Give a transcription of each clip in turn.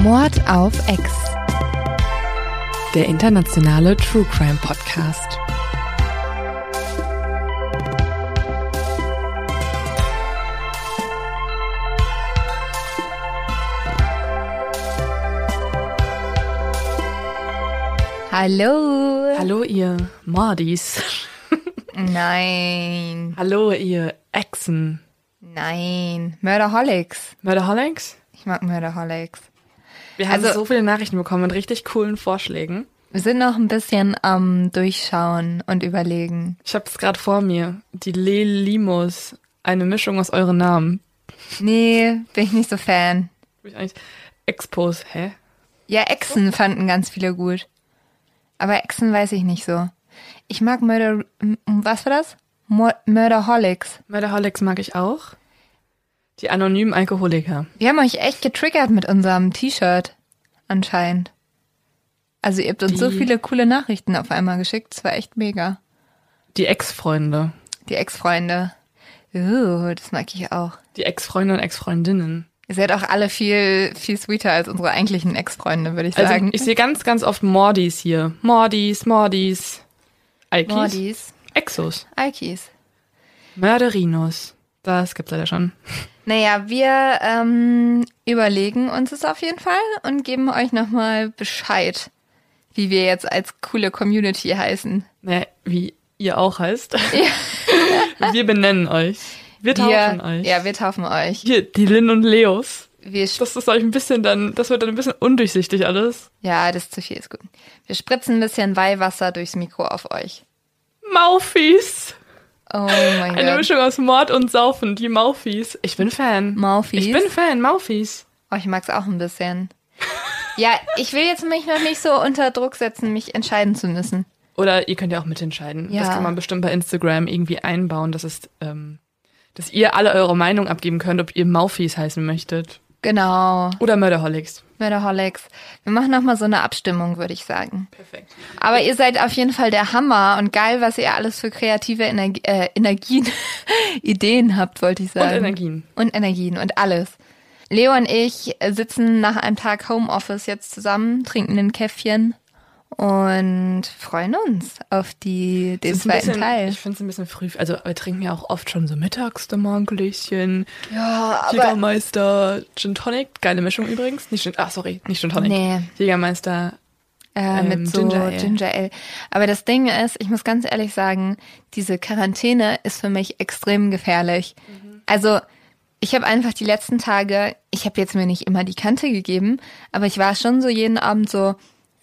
Mord auf Ex. Der internationale True Crime Podcast. Hallo. Hallo ihr Mordis. Nein. Hallo ihr Exen. Nein. Murderholics. Murderholics? Ich mag Murderholics. Wir haben so viele Nachrichten bekommen mit richtig coolen Vorschlägen. Wir sind noch ein bisschen am Durchschauen und überlegen. Ich habe es gerade vor mir. Die Lelimos. Eine Mischung aus euren Namen. Nee, bin ich nicht so Fan. Expos, hä? Ja, Exen fanden ganz viele gut. Aber Exen weiß ich nicht so. Ich mag was war das? Murderholics. Murderholics mag ich auch. Die anonymen Alkoholiker. Wir haben euch echt getriggert mit unserem T-Shirt. Anscheinend. Also ihr habt uns so viele coole Nachrichten auf einmal geschickt. Das war echt mega. Die Ex-Freunde. Die Ex-Freunde. Das mag ich auch. Die Ex-Freunde und Ex-Freundinnen. Ihr seid auch alle viel, viel sweeter als unsere eigentlichen Ex-Freunde, würde ich sagen. Ich sehe ganz, ganz oft Mordis hier. Mordis. Alkis. Mordis. Exos. Alkis. Mörderinos. Das gibt's leider schon. Naja, wir überlegen uns es auf jeden Fall und geben euch nochmal Bescheid, wie wir jetzt als coole Community heißen. Naja, wie ihr auch heißt. Ja. Wir benennen euch. Wir taufen euch. Ja, wir taufen euch. Hier, die Lynn und Leos. Das ist euch das wird dann ein bisschen undurchsichtig alles. Ja, das ist zu viel, ist gut. Wir spritzen ein bisschen Weihwasser durchs Mikro auf euch. Maufis. Oh mein Gott. Eine Mischung aus Mord und Saufen, die Maufis. Ich bin Fan. Maufis? Ich bin Fan, Maufis. Oh, ich mag's auch ein bisschen. Ja, ich will jetzt mich noch nicht so unter Druck setzen, mich entscheiden zu müssen. Oder ihr könnt ja auch mitentscheiden. Ja. Das kann man bestimmt bei Instagram irgendwie einbauen, dass ihr alle eure Meinung abgeben könnt, ob ihr Maufis heißen möchtet. Genau. Oder Murderholics. Murderholics. Wir machen nochmal so eine Abstimmung, würde ich sagen. Perfekt. Aber ihr seid auf jeden Fall der Hammer und geil, was ihr alles für kreative Energien, Ideen habt, wollte ich sagen. Und Energien und alles. Leo und ich sitzen nach einem Tag Homeoffice jetzt zusammen, trinken ein Käffchen und freuen uns auf den zweiten Teil. Ich finde es ein bisschen früh. Also wir trinken ja auch oft schon so mittags mal ein Gläschen. Ja, aber Jägermeister, Gin Tonic. Geile Mischung übrigens. Nicht Gin Tonic. Nee. Jägermeister mit so Ginger Ale. Aber das Ding ist, ich muss ganz ehrlich sagen, diese Quarantäne ist für mich extrem gefährlich. Also ich habe einfach die letzten Tage, ich habe jetzt mir nicht immer die Kante gegeben, aber ich war schon so jeden Abend so,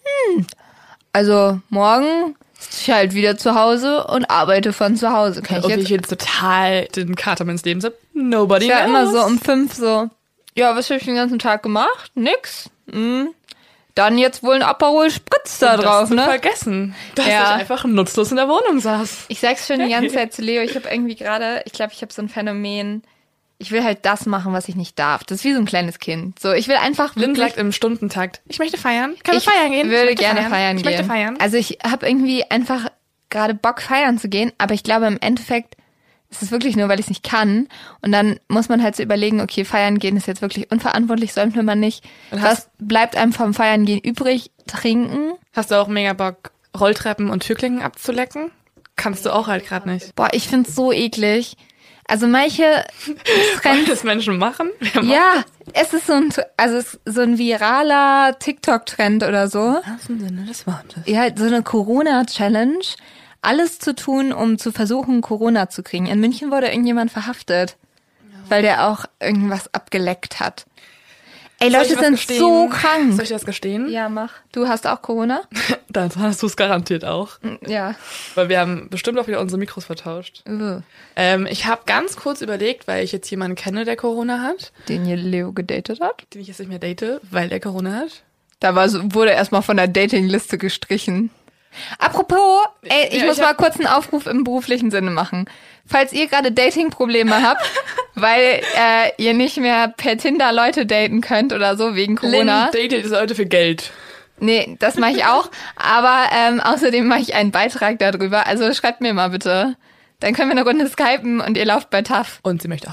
also morgen sitze ich halt wieder zu Hause und arbeite von zu Hause. Ich jetzt total den Kater meines Lebens habe. Nobody knows. Ich war immer so um 5 so, ja, was habe ich den ganzen Tag gemacht? Nix. Dann jetzt wohl ein Aperol Spritz da drauf, ne? Vergessen, dass ich einfach nutzlos in der Wohnung saß. Ich sag's schon die ganze Zeit zu Leo, ich habe irgendwie gerade, ich glaube, ich habe so ein Phänomen, ich will halt das machen, was ich nicht darf. Das ist wie so ein kleines Kind. So, ich will einfach Lynn sagt im Stundentakt, ich möchte feiern. Kann ich feiern gehen? Ich würde gerne feiern gehen. Ich möchte feiern. Also ich habe irgendwie einfach gerade Bock, feiern zu gehen, aber ich glaube im Endeffekt ist es wirklich nur, weil ich es nicht kann. Und dann muss man halt so überlegen, okay, feiern gehen ist jetzt wirklich unverantwortlich, sollte man nicht. Was bleibt einem vom Feiern gehen übrig? Trinken. Hast du auch mega Bock, Rolltreppen und Türklingen abzulecken? Kannst du auch halt gerade nicht. Boah, ich find's so eklig. Also manche Trends, das Menschen machen? Ja, es ist so ein viraler TikTok-Trend oder so. Im Sinne des Wortes. Ja, so eine Corona-Challenge. Alles zu tun, um zu versuchen, Corona zu kriegen. In München wurde irgendjemand verhaftet, weil der auch irgendwas abgeleckt hat. Ey, Leute sind so krank. Soll ich das gestehen? Ja, mach. Du hast auch Corona? Dann hast du es garantiert auch. Ja. Weil wir haben bestimmt auch wieder unsere Mikros vertauscht. Ich habe ganz kurz überlegt, weil ich jetzt jemanden kenne, der Corona hat. Den hier Leo gedatet hat? Den ich jetzt nicht mehr date, weil der Corona hat. Da wurde erstmal von der Datingliste gestrichen. Apropos, ich muss mal kurz einen Aufruf im beruflichen Sinne machen. Falls ihr gerade Dating-Probleme habt, weil ihr nicht mehr per Tinder Leute daten könnt oder so wegen Corona. Lynn datet Leute für Geld. Nee, das mache ich auch. Aber außerdem mache ich einen Beitrag darüber. Also schreibt mir mal bitte. Dann können wir eine Runde skypen und ihr lauft bei TAF. Und sie möchte auch Geld.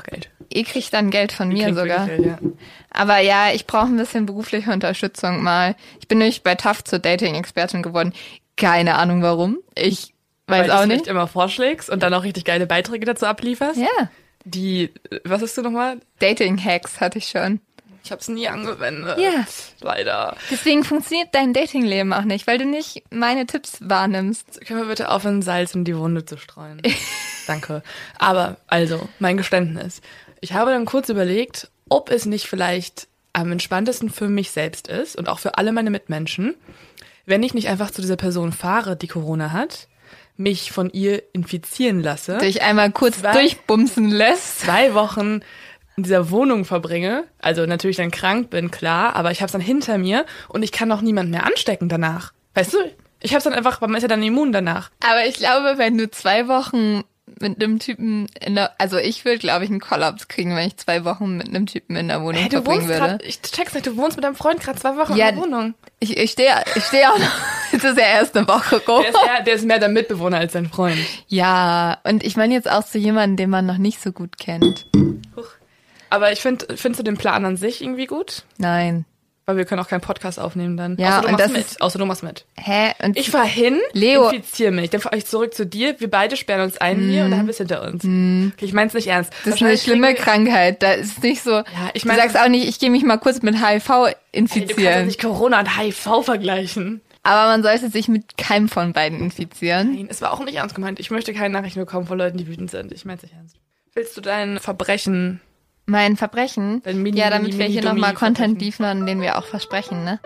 ihr kriegt dann Geld von mir sogar. Geld, ja. Aber ja, ich brauche ein bisschen berufliche Unterstützung mal. Ich bin nämlich bei TAF zur Dating-Expertin geworden. Keine Ahnung warum. Ich weiß auch nicht. Weil du nicht immer vorschlägst und dann auch richtig geile Beiträge dazu ablieferst. Ja. Was hast du nochmal? Dating-Hacks hatte ich schon. Ich habe es nie angewendet. Ja. Leider. Deswegen funktioniert dein Datingleben auch nicht, weil du nicht meine Tipps wahrnimmst. Können wir bitte aufhören, Salz in die Wunde zu streuen? Danke. Aber, also, mein Geständnis. Ich habe dann kurz überlegt, ob es nicht vielleicht am entspanntesten für mich selbst ist und auch für alle meine Mitmenschen, wenn ich nicht einfach zu dieser Person fahre, die Corona hat, mich von ihr infizieren lasse. Dich einmal kurz durchbumsen lässt. 2 Wochen in dieser Wohnung verbringe, also natürlich dann krank bin, klar, aber ich habe es dann hinter mir und ich kann auch niemanden mehr anstecken danach. Weißt du, ich habe es dann einfach, man ist ja dann immun danach. Aber ich glaube, wenn du 2 Wochen mit einem Typen also ich würde, glaube ich, einen Kollaps kriegen, wenn ich 2 Wochen mit einem Typen in der Wohnung verbringen würde. Ich check's nicht, du wohnst mit deinem Freund gerade 2 Wochen in der Wohnung. Ich stehe auch noch, das ist ja erst eine Woche rum. Der ist mehr der Mitbewohner als dein Freund. Ja, und ich meine jetzt auch so jemanden, den man noch nicht so gut kennt. Aber findest du den Plan an sich irgendwie gut? Nein. Weil wir können auch keinen Podcast aufnehmen dann. Ja, Außer du machst mit. Hä? Und ich fahr hin, Leo, infiziere mich. Dann fahre ich zurück zu dir. Wir beide sperren uns ein hier und dann haben wir es hinter uns. Okay, ich mein's nicht ernst. Das ist eine schlimme Krankheit. Da ist nicht so. Ja, ich mein, du sagst auch nicht, ich gehe mich mal kurz mit HIV infizieren. Du kannst nicht Corona und HIV vergleichen. Aber man sollte sich mit keinem von beiden infizieren. Nein, es war auch nicht ernst gemeint. Ich möchte keine Nachrichten bekommen von Leuten, die wütend sind. Ich mein's nicht ernst. Willst du dein Verbrechen... Mein Verbrechen? Ja, damit wir hier nochmal Content liefern, den wir auch versprechen, ne?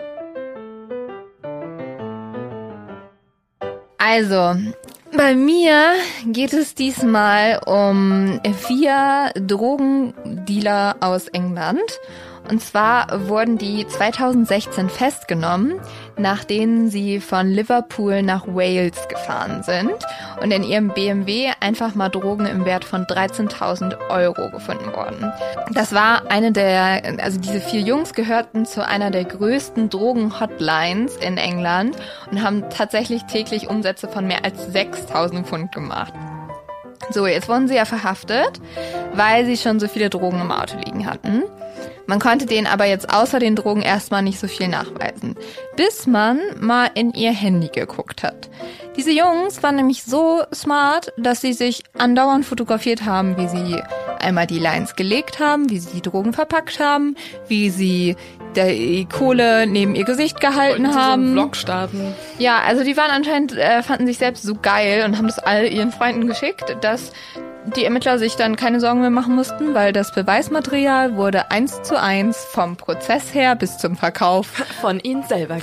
Also, bei mir geht es diesmal um 4 Drogendealer aus England. Und zwar wurden die 2016 festgenommen, nachdem sie von Liverpool nach Wales gefahren sind und in ihrem BMW einfach mal Drogen im Wert von 13.000 € gefunden wurden. Das war diese 4 Jungs gehörten zu einer der größten Drogen-Hotlines in England und haben tatsächlich täglich Umsätze von mehr als 6.000 Pfund gemacht. So, jetzt wurden sie ja verhaftet, weil sie schon so viele Drogen im Auto liegen hatten. Man konnte denen aber jetzt außer den Drogen erstmal nicht so viel nachweisen, bis man mal in ihr Handy geguckt hat. Diese Jungs waren nämlich so smart, dass sie sich andauernd fotografiert haben, wie sie einmal die Lines gelegt haben, wie sie die Drogen verpackt haben, wie sie die Kohle neben ihr Gesicht gehalten haben. So einen Vlog starten. Ja, also die waren anscheinend, fanden sich selbst so geil und haben das all ihren Freunden geschickt, dass die Ermittler sich dann keine Sorgen mehr machen mussten, weil das Beweismaterial wurde 1:1 vom Prozess her bis zum Verkauf von ihnen selber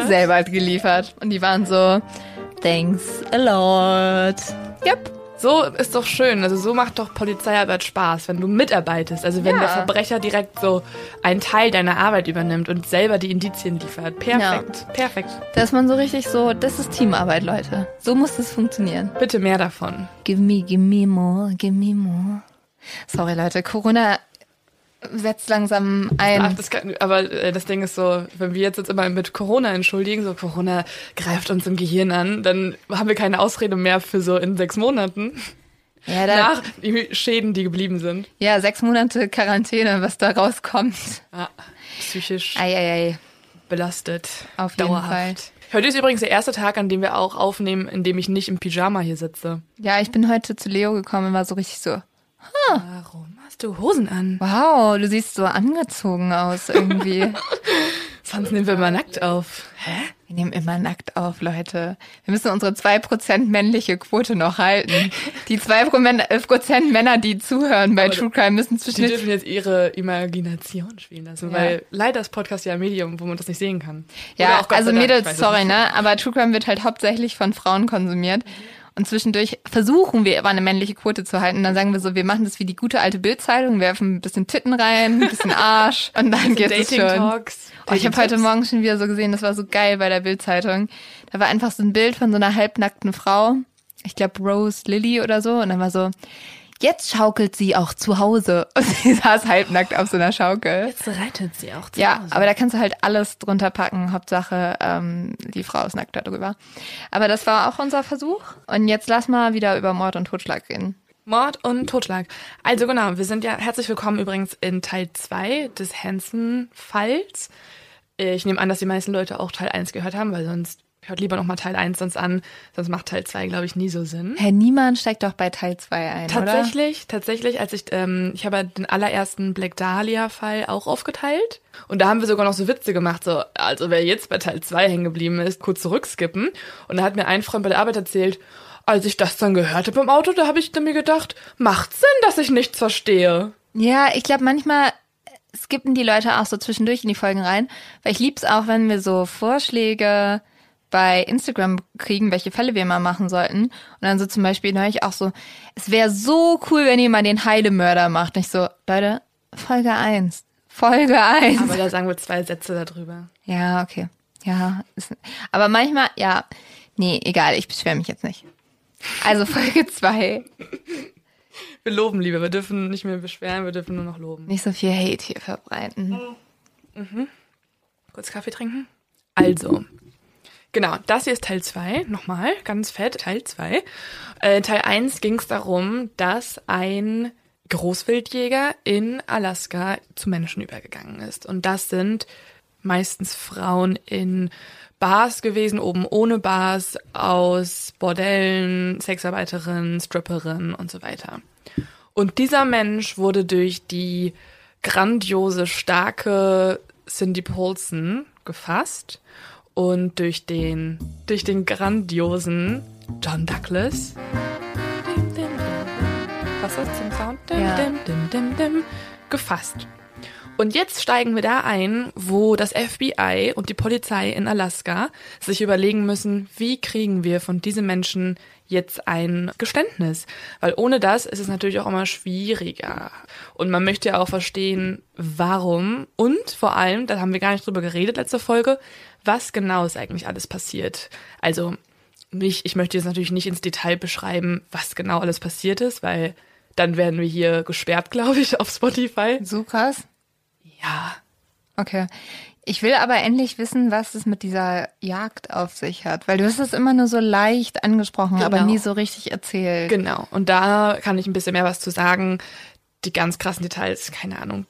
geliefert. Und die waren so, thanks a lot. Yep. So ist doch schön. Also so macht doch Polizeiarbeit Spaß, wenn du mitarbeitest. Also wenn der Verbrecher direkt so einen Teil deiner Arbeit übernimmt und selber die Indizien liefert. Perfekt, perfekt. Da ist man so richtig so, das ist Teamarbeit, Leute. So muss das funktionieren. Bitte mehr davon. Give me more, give me more. Sorry, Leute, Corona setzt langsam ein. Aber das Ding ist so, wenn wir jetzt immer mit Corona entschuldigen, so Corona greift uns im Gehirn an, dann haben wir keine Ausrede mehr für so in 6 Monaten. Ja, nach die Schäden, die geblieben sind. Ja, 6 Monate Quarantäne, was da rauskommt. Ja, psychisch belastet. Auf jeden Fall. Heute ist übrigens der erste Tag, an dem wir auch aufnehmen, in dem ich nicht im Pyjama hier sitze. Ja, ich bin heute zu Leo gekommen und war so richtig so, Warum hast du Hosen an? Wow, du siehst so angezogen aus irgendwie. Sonst nehmen wir immer nackt auf. Hä? Wir nehmen immer nackt auf, Leute. Wir müssen unsere 2% männliche Quote noch halten. Die 2% Männer, die zuhören bei True Crime, müssen Die dürfen jetzt ihre Imagination spielen lassen, weil leider ist Podcast ja ein Medium, wo man das nicht sehen kann. Ja, also Mädels, sorry, ne? Aber True Crime wird halt hauptsächlich von Frauen konsumiert. Und zwischendurch versuchen wir aber eine männliche Quote zu halten. Dann sagen wir so, wir machen das wie die gute alte Bild-Zeitung, werfen ein bisschen Titten rein, ein bisschen Arsch und dann geht es schon. Dating-Talks. Oh, ich habe heute Morgen schon wieder so gesehen, das war so geil bei der Bild-Zeitung. Da war einfach so ein Bild von so einer halbnackten Frau. Ich glaube Rose Lily oder so. Und dann war so, jetzt schaukelt sie auch zu Hause. Und sie saß halbnackt auf so einer Schaukel. Jetzt reitet sie auch zu Hause. Ja, aber da kannst du halt alles drunter packen. Hauptsache, die Frau ist nackt darüber. Aber das war auch unser Versuch. Und jetzt lass mal wieder über Mord und Totschlag reden. Mord und Totschlag. Also genau, wir sind ja herzlich willkommen übrigens in Teil 2 des Hansen-Falls. Ich nehme an, dass die meisten Leute auch Teil 1 gehört haben, weil sonst hört lieber nochmal Teil 1 sonst an. Sonst macht Teil 2, glaube ich, nie so Sinn. Niemand steigt doch bei Teil 2 ein, Tatsächlich, als ich habe den allerersten Black Dahlia-Fall auch aufgeteilt. Und da haben wir sogar noch so Witze gemacht, so, also wer jetzt bei Teil 2 hängen geblieben ist, kurz zurückskippen. Und da hat mir ein Freund bei der Arbeit erzählt, als ich das dann gehört habe im Auto, da habe ich mir gedacht, macht Sinn, dass ich nichts verstehe. Ja, ich glaube manchmal skippen die Leute auch so zwischendurch in die Folgen rein, weil ich lieb's auch, wenn wir so Vorschläge bei Instagram kriegen, welche Fälle wir mal machen sollten. Und dann so zum Beispiel neulich auch so, es wäre so cool, wenn ihr mal den Heilemörder macht. Und ich so, Leute, Folge 1. Aber da sagen wir 2 Sätze darüber. Ja, okay. Ja, aber manchmal, ja, nee, egal, ich beschwere mich jetzt nicht. Also Folge 2. Wir loben lieber, wir dürfen nicht mehr beschweren, wir dürfen nur noch loben. Nicht so viel Hate hier verbreiten. Mhm. Kurz Kaffee trinken. Also, genau, das hier ist Teil 2, nochmal, ganz fett, Teil 2. Teil 1 ging es darum, dass ein Großwildjäger in Alaska zu Menschen übergegangen ist. Und das sind meistens Frauen in Bars gewesen, oben ohne Bars, aus Bordellen, Sexarbeiterinnen, Stripperinnen und so weiter. Und dieser Mensch wurde durch die grandiose, starke Cindy Paulson gefasst und durch den grandiosen John Douglas. Was ist das zum Sound? Gefasst. Und jetzt steigen wir da ein, wo das FBI und die Polizei in Alaska sich überlegen müssen, wie kriegen wir von diesen Menschen jetzt ein Geständnis? Weil ohne das ist es natürlich auch immer schwieriger. Und man möchte ja auch verstehen, warum und vor allem, da haben wir gar nicht drüber geredet letzte Folge, was genau ist eigentlich alles passiert. Also ich möchte jetzt natürlich nicht ins Detail beschreiben, was genau alles passiert ist, weil dann werden wir hier gesperrt, glaube ich, auf Spotify. So krass? Ja. Okay. Ich will aber endlich wissen, was es mit dieser Jagd auf sich hat, weil du hast es immer nur so leicht angesprochen, genau, aber nie so richtig erzählt. Genau. Und da kann ich ein bisschen mehr was zu sagen. Die ganz krassen Details, keine Ahnung,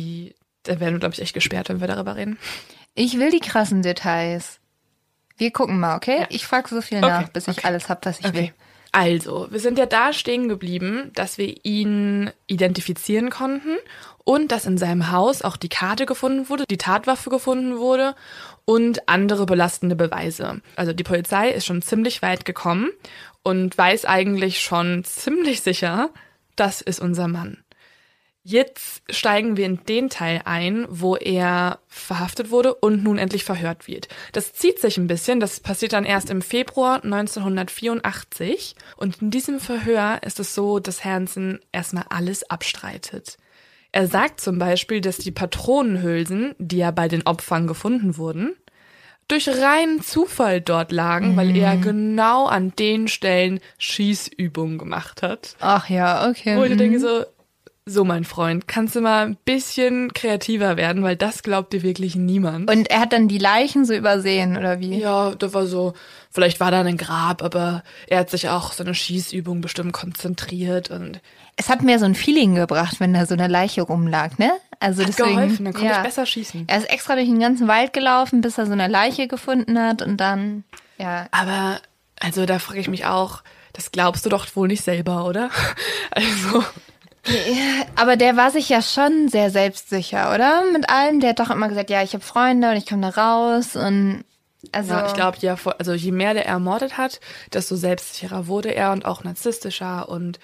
da werden wir, glaube ich, echt gesperrt, wenn wir darüber reden. Ich will die krassen Details. Wir gucken mal, okay? Ja. Ich frage so viel nach, bis ich alles habe, was ich will. Also, wir sind ja da stehen geblieben, dass wir ihn identifizieren konnten und dass in seinem Haus auch die Karte gefunden wurde, die Tatwaffe gefunden wurde und andere belastende Beweise. Also die Polizei ist schon ziemlich weit gekommen und weiß eigentlich schon ziemlich sicher, das ist unser Mann. Jetzt steigen wir in den Teil ein, wo er verhaftet wurde und nun endlich verhört wird. Das zieht sich ein bisschen, das passiert dann erst im Februar 1984. Und in diesem Verhör ist es so, dass Hansen erstmal alles abstreitet. Er sagt zum Beispiel, dass die Patronenhülsen, die ja bei den Opfern gefunden wurden, durch reinen Zufall dort lagen, weil er genau an den Stellen Schießübungen gemacht hat. Ach ja, okay. Wo ich denke so, mein Freund, kannst du mal ein bisschen kreativer werden, weil das glaubt dir wirklich niemand. Und er hat dann die Leichen so übersehen, oder wie? Ja, da war so, vielleicht war da ein Grab, aber er hat sich auch auf so eine Schießübung bestimmt konzentriert und... Es hat mir so ein Feeling gebracht, wenn da so eine Leiche rumlag, ne? Also hat deswegen, geholfen, dann konnte ich besser schießen. Er ist extra durch den ganzen Wald gelaufen, bis er so eine Leiche gefunden hat und dann, ja. Aber, also da frage ich mich auch, das glaubst du doch wohl nicht selber, oder? Also... Aber der war sich ja schon sehr selbstsicher, oder? Mit allem. Der hat doch immer gesagt, ja, ich habe Freunde und ich komme da raus und also... Ja, ich glaube, ja, also je mehr der ermordet hat, desto selbstsicherer wurde er und auch narzisstischer und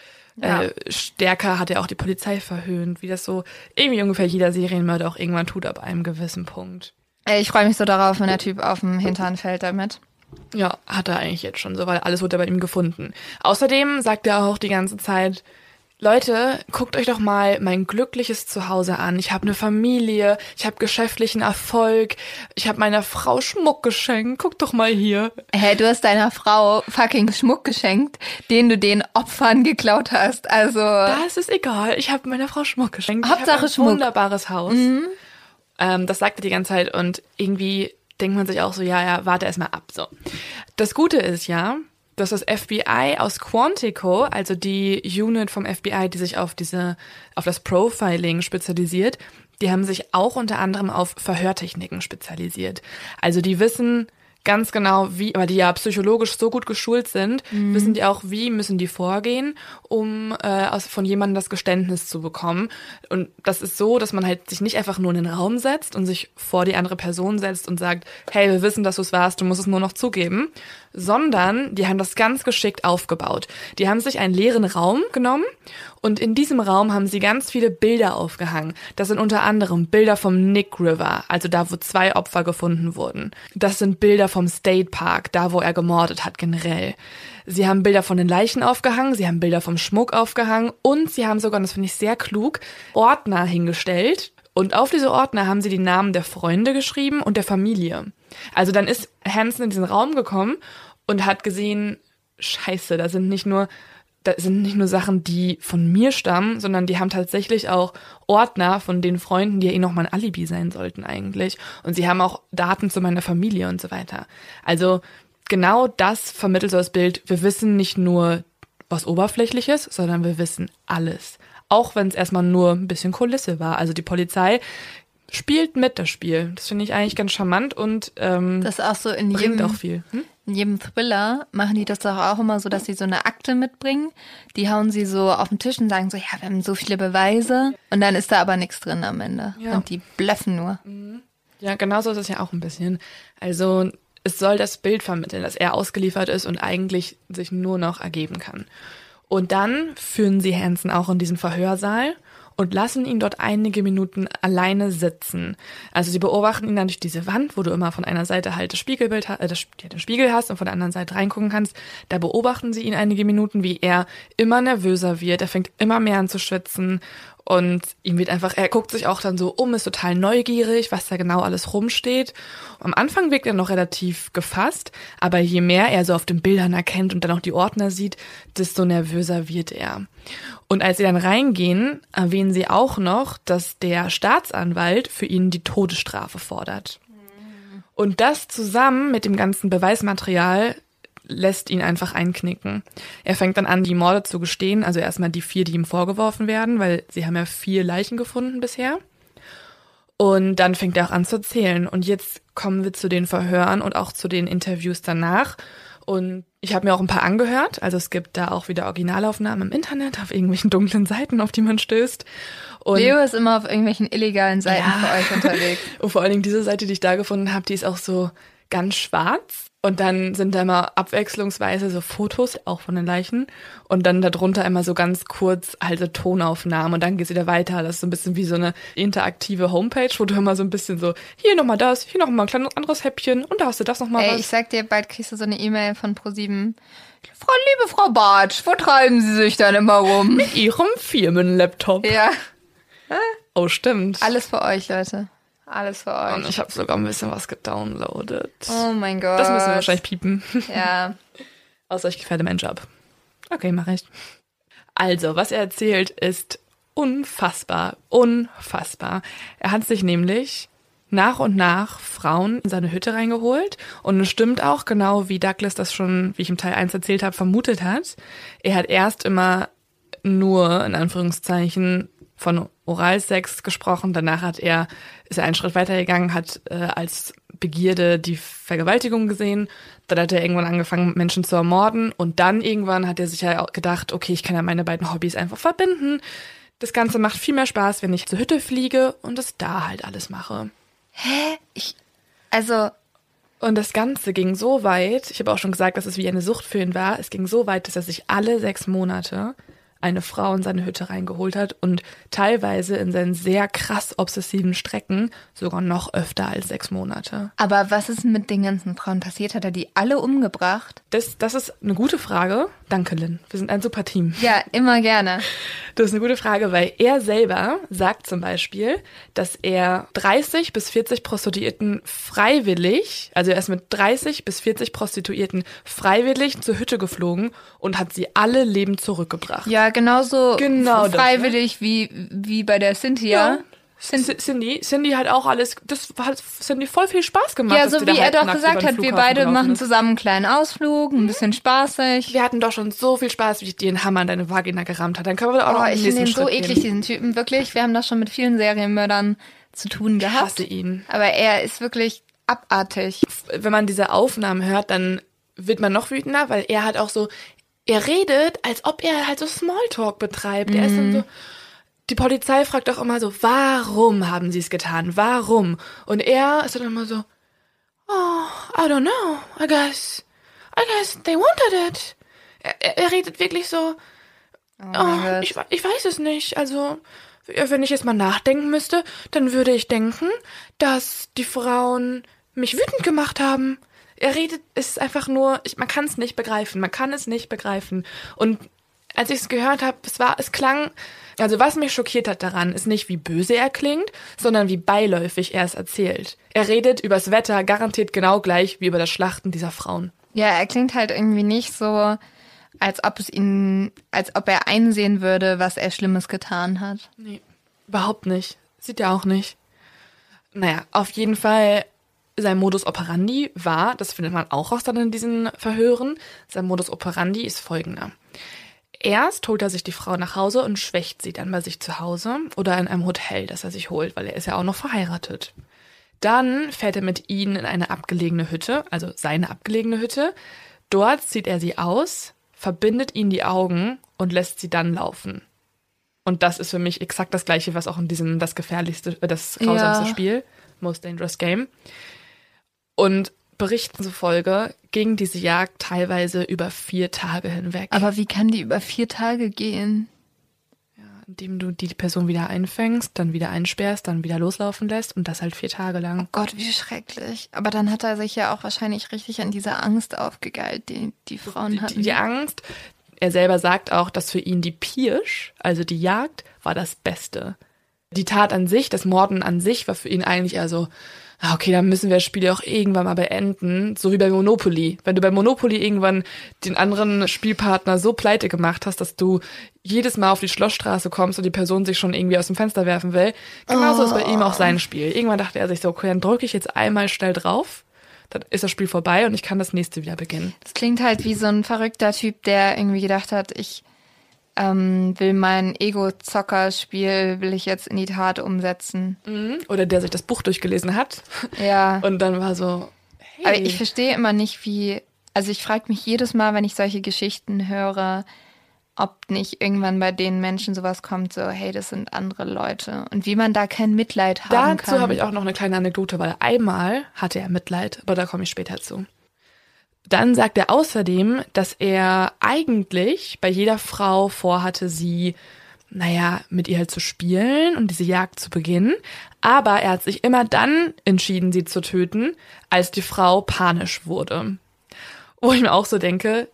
stärker hat er auch die Polizei verhöhnt, wie das so irgendwie ungefähr jeder Serienmörder auch irgendwann tut ab einem gewissen Punkt. Ich freue mich so darauf, wenn der Typ auf dem Hintern fällt damit. Ja, hat er eigentlich jetzt schon so, weil alles wurde bei ihm gefunden. Außerdem sagt er auch die ganze Zeit, Leute, guckt euch doch mal mein glückliches Zuhause an. Ich habe eine Familie, ich habe geschäftlichen Erfolg, ich habe meiner Frau Schmuck geschenkt. Guck doch mal hier. Hä, du hast deiner Frau fucking Schmuck geschenkt, den du den Opfern geklaut hast. Also das ist egal. Ich habe meiner Frau Schmuck geschenkt. Hauptsache ich hab ein wunderbares Haus. Mhm. Das sagt er die ganze Zeit und irgendwie denkt man sich auch so, ja, warte erst mal ab. So. Das Gute ist ja, dass das FBI aus Quantico, also die Unit vom FBI, die sich auf das Profiling spezialisiert, die haben sich auch unter anderem auf Verhörtechniken spezialisiert. Also die wissen ganz genau, weil die ja psychologisch so gut geschult sind, wissen die auch, wie müssen die vorgehen, um von jemandem das Geständnis zu bekommen. Und das ist so, dass man halt sich nicht einfach nur in den Raum setzt und sich vor die andere Person setzt und sagt, hey, wir wissen, dass du es warst, du musst es nur noch zugeben, sondern die haben das ganz geschickt aufgebaut. Die haben sich einen leeren Raum genommen und in diesem Raum haben sie ganz viele Bilder aufgehangen. Das sind unter anderem Bilder vom Nick River, also da, wo 2 Opfer gefunden wurden. Das sind Bilder vom State Park, da, wo er gemordet hat generell. Sie haben Bilder von den Leichen aufgehangen, sie haben Bilder vom Schmuck aufgehangen und sie haben sogar, und das finde ich sehr klug, Ordner hingestellt. Und auf diese Ordner haben sie die Namen der Freunde geschrieben und der Familie. Also dann ist Hansen in diesen Raum gekommen und hat gesehen, scheiße, da sind nicht nur Sachen, die von mir stammen, sondern die haben tatsächlich auch Ordner von den Freunden, die ja noch mal ein Alibi sein sollten eigentlich. Und sie haben auch Daten zu meiner Familie und so weiter. Also genau das vermittelt so das Bild. Wir wissen nicht nur was Oberflächliches, sondern wir wissen alles. Auch wenn es erstmal nur ein bisschen Kulisse war. Also die Polizei spielt mit das Spiel. Das finde ich eigentlich ganz charmant und das ist auch so bringt auch viel. In jedem Thriller machen die das doch auch immer so, dass sie so eine Akte mitbringen. Die hauen sie so auf den Tisch und sagen so, ja, wir haben so viele Beweise. Und dann ist da aber nichts drin am Ende. Ja. Und die bluffen nur. Ja, genau so ist es ja auch ein bisschen. Also es soll das Bild vermitteln, dass er ausgeliefert ist und eigentlich sich nur noch ergeben kann. Und dann führen sie Hansen auch in diesen Verhörsaal und lassen ihn dort einige Minuten alleine sitzen. Also sie beobachten ihn dann durch diese Wand, wo du immer von einer Seite halt das Spiegelbild den Spiegel hast und von der anderen Seite reingucken kannst. Da beobachten sie ihn einige Minuten, wie er immer nervöser wird. Er fängt immer mehr an zu schwitzen und ihm wird einfach, er guckt sich auch dann so um, ist total neugierig, was da genau alles rumsteht. Am Anfang wirkt er noch relativ gefasst, aber je mehr er so auf den Bildern erkennt und dann auch die Ordner sieht, desto nervöser wird er. Und als sie dann reingehen, erwähnen sie auch noch, dass der Staatsanwalt für ihn die Todesstrafe fordert. Und das zusammen mit dem ganzen Beweismaterial lässt ihn einfach einknicken. Er fängt dann an, die Morde zu gestehen, also erstmal die 4, die ihm vorgeworfen werden, weil sie haben ja 4 Leichen gefunden bisher. Und dann fängt er auch an zu erzählen. Und jetzt kommen wir zu den Verhören und auch zu den Interviews danach. Und ich habe mir auch ein paar angehört. Also es gibt da auch wieder Originalaufnahmen im Internet, auf irgendwelchen dunklen Seiten, auf die man stößt. Und Leo ist immer auf irgendwelchen illegalen Seiten für euch unterwegs. Und vor allen Dingen diese Seite, die ich da gefunden habe, die ist auch so ganz schwarz. Und dann sind da immer abwechslungsweise so Fotos, auch von den Leichen. Und dann darunter immer so ganz kurz halt so Tonaufnahmen. Und dann geht's wieder weiter. Das ist so ein bisschen wie so eine interaktive Homepage, wo du immer so ein bisschen so, hier nochmal das, hier nochmal ein kleines anderes Häppchen. Und da hast du das nochmal was. Ich sag dir, bald kriegst du so eine E-Mail von ProSieben. Liebe Frau Bartsch, wo treiben Sie sich dann immer rum? Mit Ihrem Firmenlaptop. Ja. Oh, stimmt. Alles für euch, Leute. Alles für euch. Und ich habe sogar ein bisschen was gedownloadet. Oh mein Gott. Das müssen wir wahrscheinlich piepen. Ja. Außer ich gefährde meinen Job. Okay, mache ich. Also, was er erzählt, ist unfassbar. Unfassbar. Er hat sich nämlich nach und nach Frauen in seine Hütte reingeholt. Und es stimmt auch, genau wie Douglas das schon, wie ich im Teil 1 erzählt habe, vermutet hat. Er hat erst immer nur, in Anführungszeichen, von Oralsex gesprochen. Danach ist er einen Schritt weitergegangen, hat als Begierde die Vergewaltigung gesehen. Dann hat er irgendwann angefangen, Menschen zu ermorden. Und dann irgendwann hat er sich ja gedacht, okay, ich kann ja meine beiden Hobbys einfach verbinden. Das Ganze macht viel mehr Spaß, wenn ich zur Hütte fliege und das da halt alles mache. Und das Ganze ging so weit, ich habe auch schon gesagt, dass es wie eine Sucht für ihn war, es ging so weit, dass er sich alle 6 Monate eine Frau in seine Hütte reingeholt hat und teilweise in seinen sehr krass obsessiven Strecken sogar noch öfter als 6 Monate. Aber was ist mit den ganzen Frauen passiert? Hat er die alle umgebracht? Das ist eine gute Frage. Danke, Lynn. Wir sind ein super Team. Ja, immer gerne. Das ist eine gute Frage, weil er selber sagt zum Beispiel, dass er 30 bis 40 Prostituierten freiwillig, also er ist mit 30 bis 40 Prostituierten freiwillig zur Hütte geflogen und hat sie alle lebend zurückgebracht. Ja, genauso genau freiwillig das, ne? wie bei der Cynthia. Ja. Cindy hat auch alles, das hat Cindy voll viel Spaß gemacht. Ja, so wie er doch gesagt hat, wir beide machen zusammen einen kleinen Ausflug, ein bisschen spaßig. Wir hatten doch schon so viel Spaß, wie ich dir einen Hammer in deine Vagina gerammt hat. Dann können wir auch noch ich finde den so eklig, diesen Typen, wirklich. Wir haben das schon mit vielen Serienmördern zu tun gehabt. Ich hasse ihn. Aber er ist wirklich abartig. Wenn man diese Aufnahmen hört, dann wird man noch wütender, weil er halt auch so, er redet, als ob er halt so Smalltalk betreibt. Er ist dann so, die Polizei fragt auch immer so, warum haben sie es getan? Warum? Und er ist dann immer so, I don't know, I guess they wanted it. Er redet wirklich so, ich weiß es nicht. Also, wenn ich jetzt mal nachdenken müsste, dann würde ich denken, dass die Frauen mich wütend gemacht haben. Er redet, es ist einfach nur, man kann es nicht begreifen. Und als ich es gehört habe, es klang, also was mich schockiert hat daran, ist nicht, wie böse er klingt, sondern wie beiläufig er es erzählt. Er redet übers Wetter garantiert genau gleich wie über das Schlachten dieser Frauen. Ja, er klingt halt irgendwie nicht so, als ob er einsehen würde, was er Schlimmes getan hat. Nee, überhaupt nicht. Sieht er auch nicht. Naja, auf jeden Fall, sein Modus operandi war, das findet man auch raus dann in diesen Verhören, sein Modus operandi ist folgender. Erst holt er sich die Frau nach Hause und schwächt sie dann bei sich zu Hause oder in einem Hotel, das er sich holt, weil er ist ja auch noch verheiratet. Dann fährt er mit ihnen in eine abgelegene Hütte, also seine abgelegene Hütte. Dort zieht er sie aus, verbindet ihnen die Augen und lässt sie dann laufen. Und das ist für mich exakt das Gleiche, was auch in diesem das grausamste Spiel, Most Dangerous Game. Und Berichten zufolge ging diese Jagd teilweise über 4 Tage hinweg. Aber wie kann die über 4 Tage gehen? Ja, indem du die Person wieder einfängst, dann wieder einsperrst, dann wieder loslaufen lässt und das halt 4 Tage lang. Oh Gott, wie schrecklich. Aber dann hat er sich ja auch wahrscheinlich richtig an dieser Angst aufgegeilt, die Frauen hatten. Die Angst, er selber sagt auch, dass für ihn die Pirsch, also die Jagd, war das Beste. Die Tat an sich, das Morden an sich, war für ihn eigentlich eher so, okay, dann müssen wir das Spiel ja auch irgendwann mal beenden, so wie bei Monopoly. Wenn du bei Monopoly irgendwann den anderen Spielpartner so pleite gemacht hast, dass du jedes Mal auf die Schlossstraße kommst und die Person sich schon irgendwie aus dem Fenster werfen will, genauso ist bei ihm auch sein Spiel. Irgendwann dachte er sich so, okay, dann drücke ich jetzt einmal schnell drauf, dann ist das Spiel vorbei und ich kann das nächste wieder beginnen. Das klingt halt wie so ein verrückter Typ, der irgendwie gedacht hat, ich will mein Ego-Zocker-Spiel, will ich jetzt in die Tat umsetzen. Oder der sich das Buch durchgelesen hat. Ja. Und dann war so, hey. Aber ich verstehe immer nicht, also ich frage mich jedes Mal, wenn ich solche Geschichten höre, ob nicht irgendwann bei den Menschen sowas kommt, so, hey, das sind andere Leute. Und wie man da kein Mitleid haben kann. Dazu habe ich auch noch eine kleine Anekdote, weil einmal hatte er Mitleid, aber da komme ich später zu. Dann sagt er außerdem, dass er eigentlich bei jeder Frau vorhatte, sie, mit ihr halt zu spielen und diese Jagd zu beginnen. Aber er hat sich immer dann entschieden, sie zu töten, als die Frau panisch wurde. Wo ich mir auch so denke,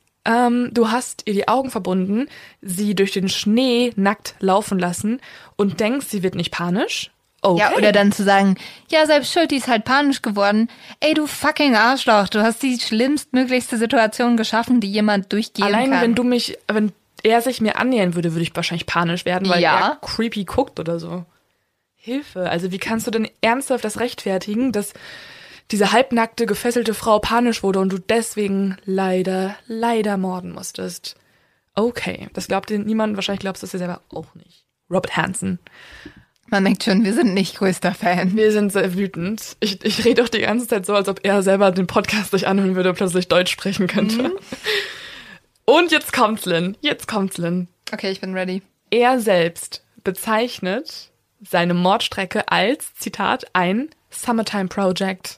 du hast ihr die Augen verbunden, sie durch den Schnee nackt laufen lassen und denkst, sie wird nicht panisch. Okay. Ja, oder dann zu sagen, ja, selbst schuld, die ist halt panisch geworden. Ey, du fucking Arschloch, du hast die schlimmstmöglichste Situation geschaffen, die jemand durchgehen kann. Allein wenn er sich mir annähern würde, würde ich wahrscheinlich panisch werden, weil er creepy guckt oder so. Hilfe, also wie kannst du denn ernsthaft das rechtfertigen, dass diese halbnackte, gefesselte Frau panisch wurde und du deswegen leider morden musstest? Okay, das glaubt dir niemand, wahrscheinlich glaubst du es dir selber auch nicht. Robert Hansen. Man merkt schon, wir sind nicht größter Fan. Wir sind sehr wütend. Ich rede doch die ganze Zeit so, als ob er selber den Podcast sich anhören würde und plötzlich Deutsch sprechen könnte. Und jetzt kommt's, Lynn. Okay, ich bin ready. Er selbst bezeichnet seine Mordstrecke als, Zitat, ein Summertime Project.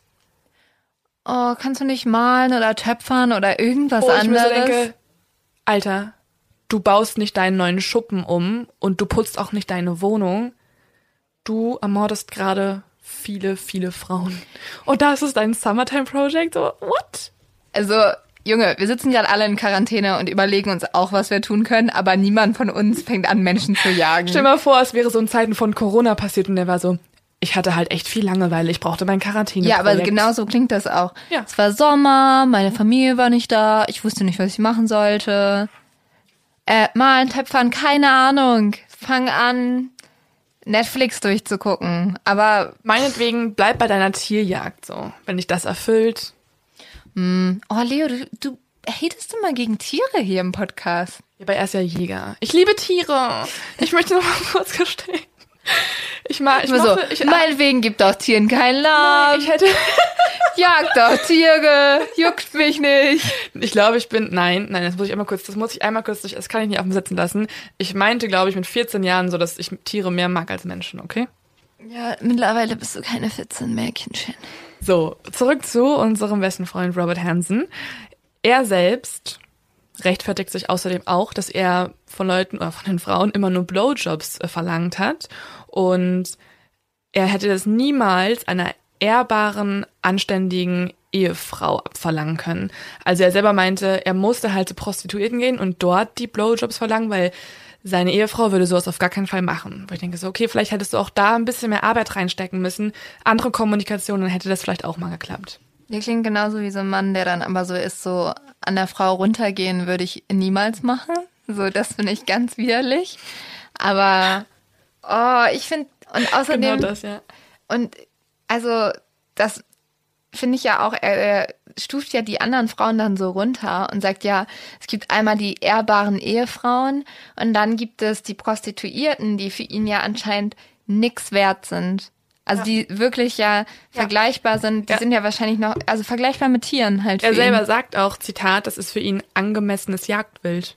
Oh, kannst du nicht malen oder töpfern oder irgendwas anderes? Ich mir so denke, Alter, du baust nicht deinen neuen Schuppen um und du putzt auch nicht deine Wohnung. Du ermordest gerade viele, viele Frauen. Und das ist dein Summertime Project? So, what? Also, Junge, wir sitzen gerade alle in Quarantäne und überlegen uns auch, was wir tun können, aber niemand von uns fängt an, Menschen zu jagen. Stell dir mal vor, es wäre so in Zeiten von Corona passiert und der war so, ich hatte halt echt viel Langeweile, ich brauchte mein Quarantäne-Projekt. Ja, aber genau so klingt das auch. Ja. Es war Sommer, meine Familie war nicht da, ich wusste nicht, was ich machen sollte. Malen, töpfern, keine Ahnung. Fang an, Netflix durchzugucken. Aber meinetwegen bleib bei deiner Tierjagd so, wenn dich das erfüllt. Oh, Leo, du hatest immer gegen Tiere hier im Podcast. Ja, aber er ist ja Jäger. Ich liebe Tiere. Ich möchte noch mal kurz gestehen. Meinetwegen gibt doch Tieren keinen Namen. Ich hätte... Jag doch Tiere, juckt mich nicht. Ich glaube, nein, das muss ich einmal kurz durch, das kann ich nicht auf mich sitzen lassen. Ich meinte, glaube ich, mit 14 Jahren so, dass ich Tiere mehr mag als Menschen, okay? Ja, mittlerweile bist du keine 14 mehr, Kindchen. So, zurück zu unserem besten Freund Robert Hansen. Er selbst rechtfertigt sich außerdem auch, dass er von Leuten oder von den Frauen immer nur Blowjobs verlangt hat und er hätte das niemals einer ehrbaren, anständigen Ehefrau abverlangen können. Also er selber meinte, er musste halt zu Prostituierten gehen und dort die Blowjobs verlangen, weil seine Ehefrau würde sowas auf gar keinen Fall machen. Weil ich denke so, okay, vielleicht hättest du auch da ein bisschen mehr Arbeit reinstecken müssen, andere Kommunikation, dann hätte das vielleicht auch mal geklappt. Der klingt genauso wie so ein Mann, der dann aber so ist, so an der Frau runtergehen würde ich niemals machen. So, das finde ich ganz widerlich. Aber, ich finde, und außerdem... Genau das, ja. Und also, das finde ich ja auch, er stuft ja die anderen Frauen dann so runter und sagt ja, es gibt einmal die ehrbaren Ehefrauen und dann gibt es die Prostituierten, die für ihn ja anscheinend nix wert sind. Also die wirklich vergleichbar sind, die sind ja wahrscheinlich noch, also vergleichbar mit Tieren halt. Er selber sagt auch, Zitat, das ist für ihn angemessenes Jagdwild.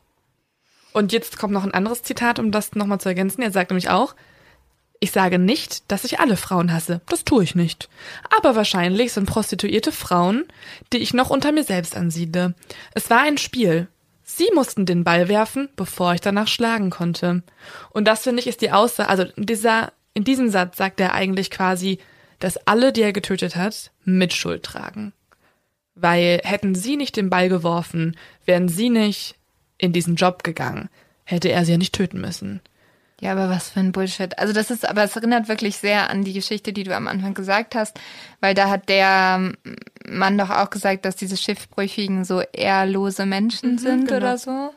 Und jetzt kommt noch ein anderes Zitat, um das nochmal zu ergänzen. Er sagt nämlich auch, ich sage nicht, dass ich alle Frauen hasse. Das tue ich nicht. Aber wahrscheinlich sind prostituierte Frauen, die ich noch unter mir selbst ansiedle. Es war ein Spiel. Sie mussten den Ball werfen, bevor ich danach schlagen konnte. Und das, finde ich, ist die Aussage, also in diesem Satz sagt er eigentlich quasi, dass alle, die er getötet hat, Mitschuld tragen. Weil hätten sie nicht den Ball geworfen, wären sie nicht in diesen Job gegangen, hätte er sie ja nicht töten müssen. Ja, aber was für ein Bullshit. Also es erinnert wirklich sehr an die Geschichte, die du am Anfang gesagt hast, weil da hat der Mann doch auch gesagt, dass diese Schiffbrüchigen so ehrlose Menschen sind genau. Oder so.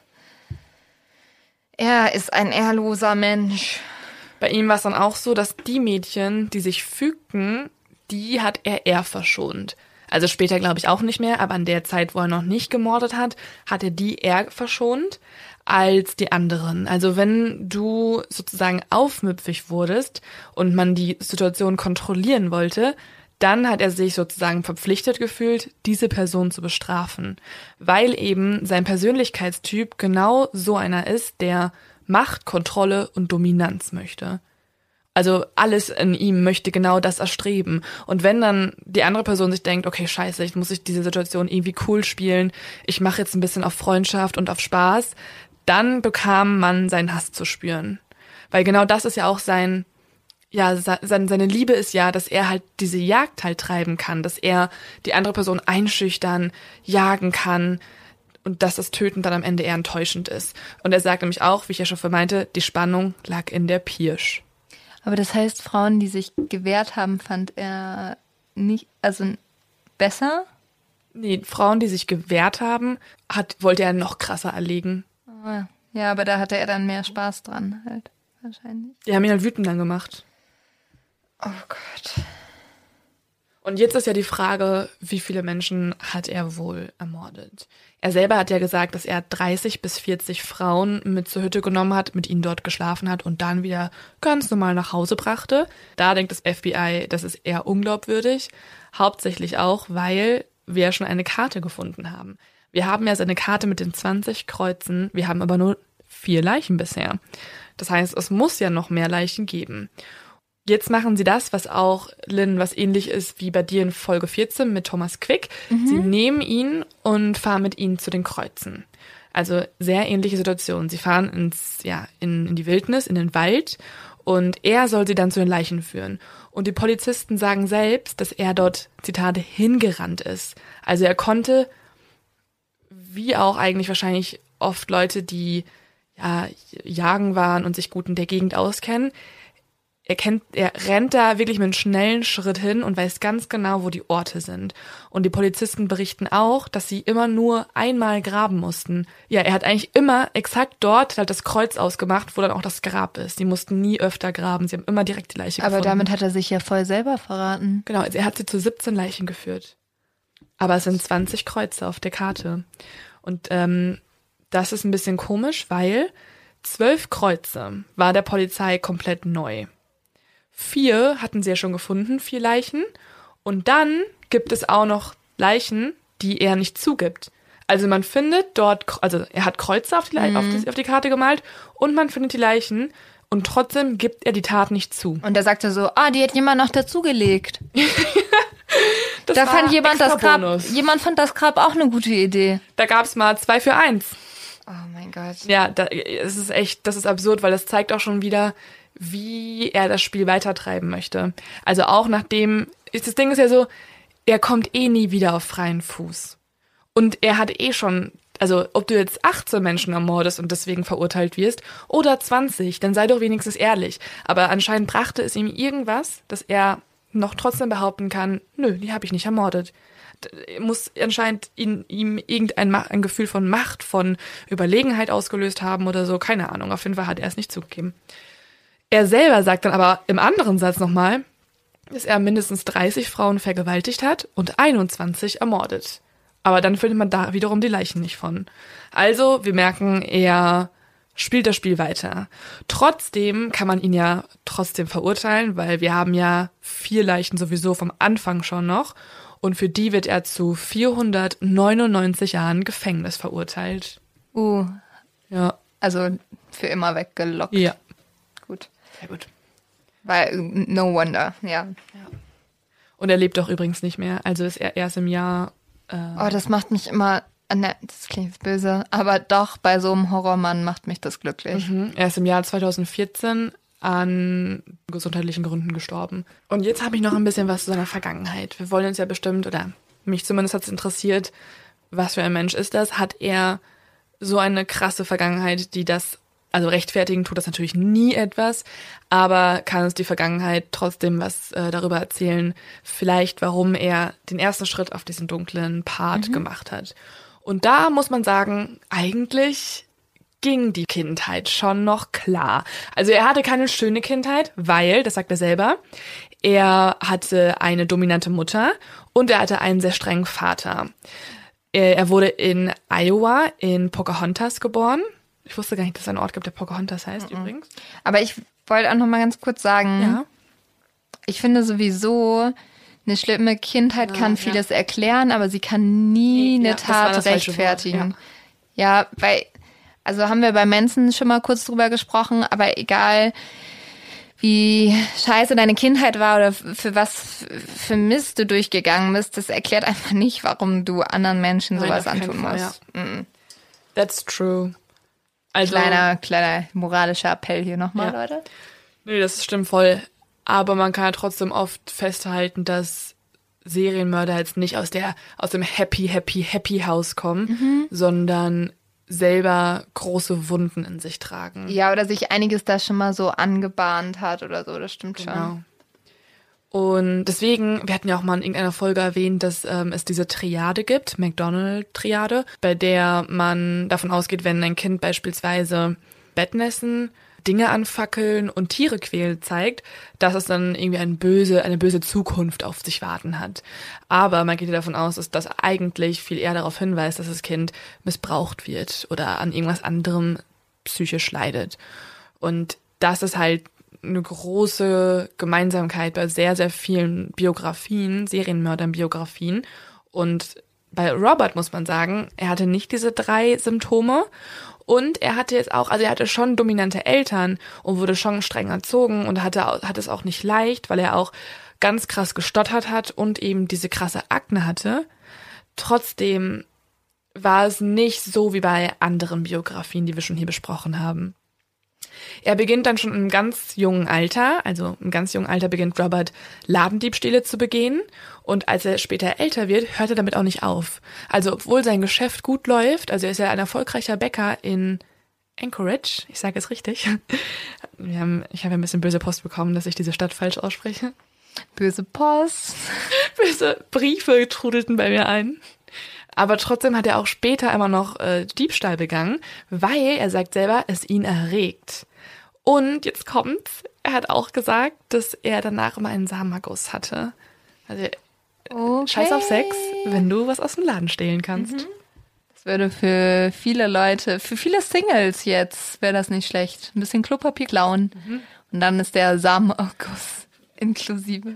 Er ist ein ehrloser Mensch. Bei ihm war es dann auch so, dass die Mädchen, die sich fügten, die hat er eher verschont. Also später glaube ich auch nicht mehr, aber an der Zeit, wo er noch nicht gemordet hat er die eher verschont als die anderen. Also wenn du sozusagen aufmüpfig wurdest und man die Situation kontrollieren wollte, dann hat er sich sozusagen verpflichtet gefühlt, diese Person zu bestrafen, weil eben sein Persönlichkeitstyp genau so einer ist, der Macht, Kontrolle und Dominanz möchte. Also alles in ihm möchte genau das erstreben. Und wenn dann die andere Person sich denkt, okay, scheiße, ich muss diese Situation irgendwie cool spielen, ich mache jetzt ein bisschen auf Freundschaft und auf Spaß, dann bekam man seinen Hass zu spüren. Weil genau das ist ja auch seine Liebe ist ja, dass er halt diese Jagd halt treiben kann, dass er die andere Person einschüchtern, jagen kann und dass das Töten dann am Ende eher enttäuschend ist. Und er sagt nämlich auch, wie ich ja schon vermeinte, die Spannung lag in der Pirsch. Aber das heißt, Frauen, die sich gewehrt haben, fand er nicht, also besser? Nee, Frauen, die sich gewehrt haben, wollte er noch krasser erlegen. Ja, aber da hatte er dann mehr Spaß dran halt, wahrscheinlich. Die haben ihn halt wütend dann gemacht. Oh Gott. Und jetzt ist ja die Frage, wie viele Menschen hat er wohl ermordet? Er selber hat ja gesagt, dass er 30 bis 40 Frauen mit zur Hütte genommen hat, mit ihnen dort geschlafen hat und dann wieder ganz normal nach Hause brachte. Da denkt das FBI, das ist eher unglaubwürdig. Hauptsächlich auch, weil wir schon eine Karte gefunden haben. Wir haben ja seine Karte mit den 20 Kreuzen, wir haben aber nur 4 Leichen bisher. Das heißt, es muss ja noch mehr Leichen geben. Jetzt machen sie das, was auch, Lynn, was ähnlich ist wie bei dir in Folge 14 mit Thomas Quick. Sie nehmen ihn und fahren mit ihm zu den Kreuzen. Also sehr ähnliche Situation. Sie fahren in die Wildnis, in den Wald und er soll sie dann zu den Leichen führen. Und die Polizisten sagen selbst, dass er dort, Zitat, hingerannt ist. Also er konnte, wie auch eigentlich wahrscheinlich oft Leute, die jagen waren und sich gut in der Gegend auskennen, er rennt da wirklich mit einem schnellen Schritt hin und weiß ganz genau, wo die Orte sind. Und die Polizisten berichten auch, dass sie immer nur einmal graben mussten. Ja, er hat eigentlich immer exakt dort halt das Kreuz ausgemacht, wo dann auch das Grab ist. Die mussten nie öfter graben, sie haben immer direkt die Leiche gefunden. Aber damit hat er sich ja voll selber verraten. Genau, also er hat sie zu 17 Leichen geführt. Aber es sind 20 Kreuze auf der Karte. Und das ist ein bisschen komisch, weil 12 Kreuze war der Polizei komplett neu. 4 hatten sie ja schon gefunden, 4 Leichen. Und dann gibt es auch noch Leichen, die er nicht zugibt. Also man findet dort, also er hat Kreuze auf die Karte gemalt und man findet die Leichen und trotzdem gibt er die Tat nicht zu. Und er sagte so, die hat jemand noch dazugelegt. Da fand jemand das Grab auch eine gute Idee. Da gab es mal 2 für 1. Oh mein Gott. Ja, das ist absurd, weil das zeigt auch schon wieder, wie er das Spiel weitertreiben möchte. Also auch nachdem, das Ding ist ja so, er kommt nie wieder auf freien Fuß. Und er hat schon, also ob du jetzt 18 Menschen ermordest und deswegen verurteilt wirst oder 20, dann sei doch wenigstens ehrlich. Aber anscheinend brachte es ihm irgendwas, dass er noch trotzdem behaupten kann, nö, die habe ich nicht ermordet. Muss anscheinend in ihm ein Gefühl von Macht, von Überlegenheit ausgelöst haben oder so, keine Ahnung. Auf jeden Fall hat er es nicht zugegeben. Er selber sagt dann aber im anderen Satz nochmal, dass er mindestens 30 Frauen vergewaltigt hat und 21 ermordet. Aber dann findet man da wiederum die Leichen nicht von. Also, wir merken, er spielt das Spiel weiter. Trotzdem kann man ihn ja trotzdem verurteilen, weil wir haben ja 4 Leichen sowieso vom Anfang schon noch. Und für die wird er zu 499 Jahren Gefängnis verurteilt. Ja. Also für immer weggelockt. Ja. Gut. Sehr gut. Weil, no wonder, ja. Und er lebt doch übrigens nicht mehr. Also ist er erst im Jahr... das macht mich immer... das klingt böse, aber doch, bei so einem Horrormann macht mich das glücklich. Er ist im Jahr 2014 an gesundheitlichen Gründen gestorben. Und jetzt habe ich noch ein bisschen was zu seiner Vergangenheit. Wir wollen uns ja bestimmt, oder mich zumindest hat es interessiert, was für ein Mensch ist das? Hat er so eine krasse Vergangenheit, die das, also rechtfertigen tut das natürlich nie etwas, aber kann uns die Vergangenheit trotzdem was darüber erzählen, vielleicht warum er den ersten Schritt auf diesen dunklen Part gemacht hat. Und da muss man sagen, eigentlich ging die Kindheit schon noch klar. Also er hatte keine schöne Kindheit, weil, das sagt er selber, er hatte eine dominante Mutter und er hatte einen sehr strengen Vater. Er wurde in Iowa in Pocahontas geboren. Ich wusste gar nicht, dass es einen Ort gibt, der Pocahontas heißt übrigens. Aber ich wollte auch noch mal ganz kurz sagen, ich finde sowieso, eine schlimme Kindheit kann vieles erklären, aber sie kann nie eine Tat rechtfertigen. Ja, weil, also haben wir bei Manson schon mal kurz drüber gesprochen, aber egal wie scheiße deine Kindheit war oder für was für Mist du durchgegangen bist, das erklärt einfach nicht, warum du anderen Menschen sowas antun musst. Ja. That's true. Also, kleiner moralischer Appell hier nochmal, Leute. Nee, das stimmt voll. Aber man kann ja trotzdem oft festhalten, dass Serienmörder jetzt nicht aus dem Happy House kommen, sondern selber große Wunden in sich tragen. Ja, oder sich einiges da schon mal so angebahnt hat oder so, das stimmt schon. Und deswegen, wir hatten ja auch mal in irgendeiner Folge erwähnt, dass es diese Triade gibt, McDonald-Triade, bei der man davon ausgeht, wenn ein Kind beispielsweise Bettnässen, Dinge anfackeln und Tiere quälen zeigt, dass es dann irgendwie eine böse Zukunft auf sich warten hat. Aber man geht ja davon aus, dass das eigentlich viel eher darauf hinweist, dass das Kind missbraucht wird oder an irgendwas anderem psychisch leidet. Und das ist halt eine große Gemeinsamkeit bei sehr, sehr vielen Biografien, Serienmördern-Biografien. Und bei Robert muss man sagen, er hatte nicht diese 3 Symptome. Und er hatte jetzt auch, also er hatte schon dominante Eltern und wurde schon streng erzogen und hat es auch nicht leicht, weil er auch ganz krass gestottert hat und eben diese krasse Akne hatte. Trotzdem war es nicht so wie bei anderen Biografien, die wir schon hier besprochen haben. Er beginnt dann schon im ganz jungen Alter, beginnt Robert Ladendiebstähle zu begehen. Und als er später älter wird, hört er damit auch nicht auf. Also obwohl sein Geschäft gut läuft, also er ist ja ein erfolgreicher Bäcker in Anchorage, ich sage es richtig. Ich habe ein bisschen böse Post bekommen, dass ich diese Stadt falsch ausspreche. Böse Post. Böse Briefe trudelten bei mir ein. Aber trotzdem hat er auch später immer noch Diebstahl begangen, weil, er sagt selber, es ihn erregt. Und jetzt kommt's, er hat auch gesagt, dass er danach immer einen Samenerguss hatte. Also okay. Scheiß auf Sex, wenn du was aus dem Laden stehlen kannst. Das würde für viele Leute, für viele Singles jetzt, wäre das nicht schlecht. Ein bisschen Klopapier klauen. Und dann ist der Samenerguss inklusive.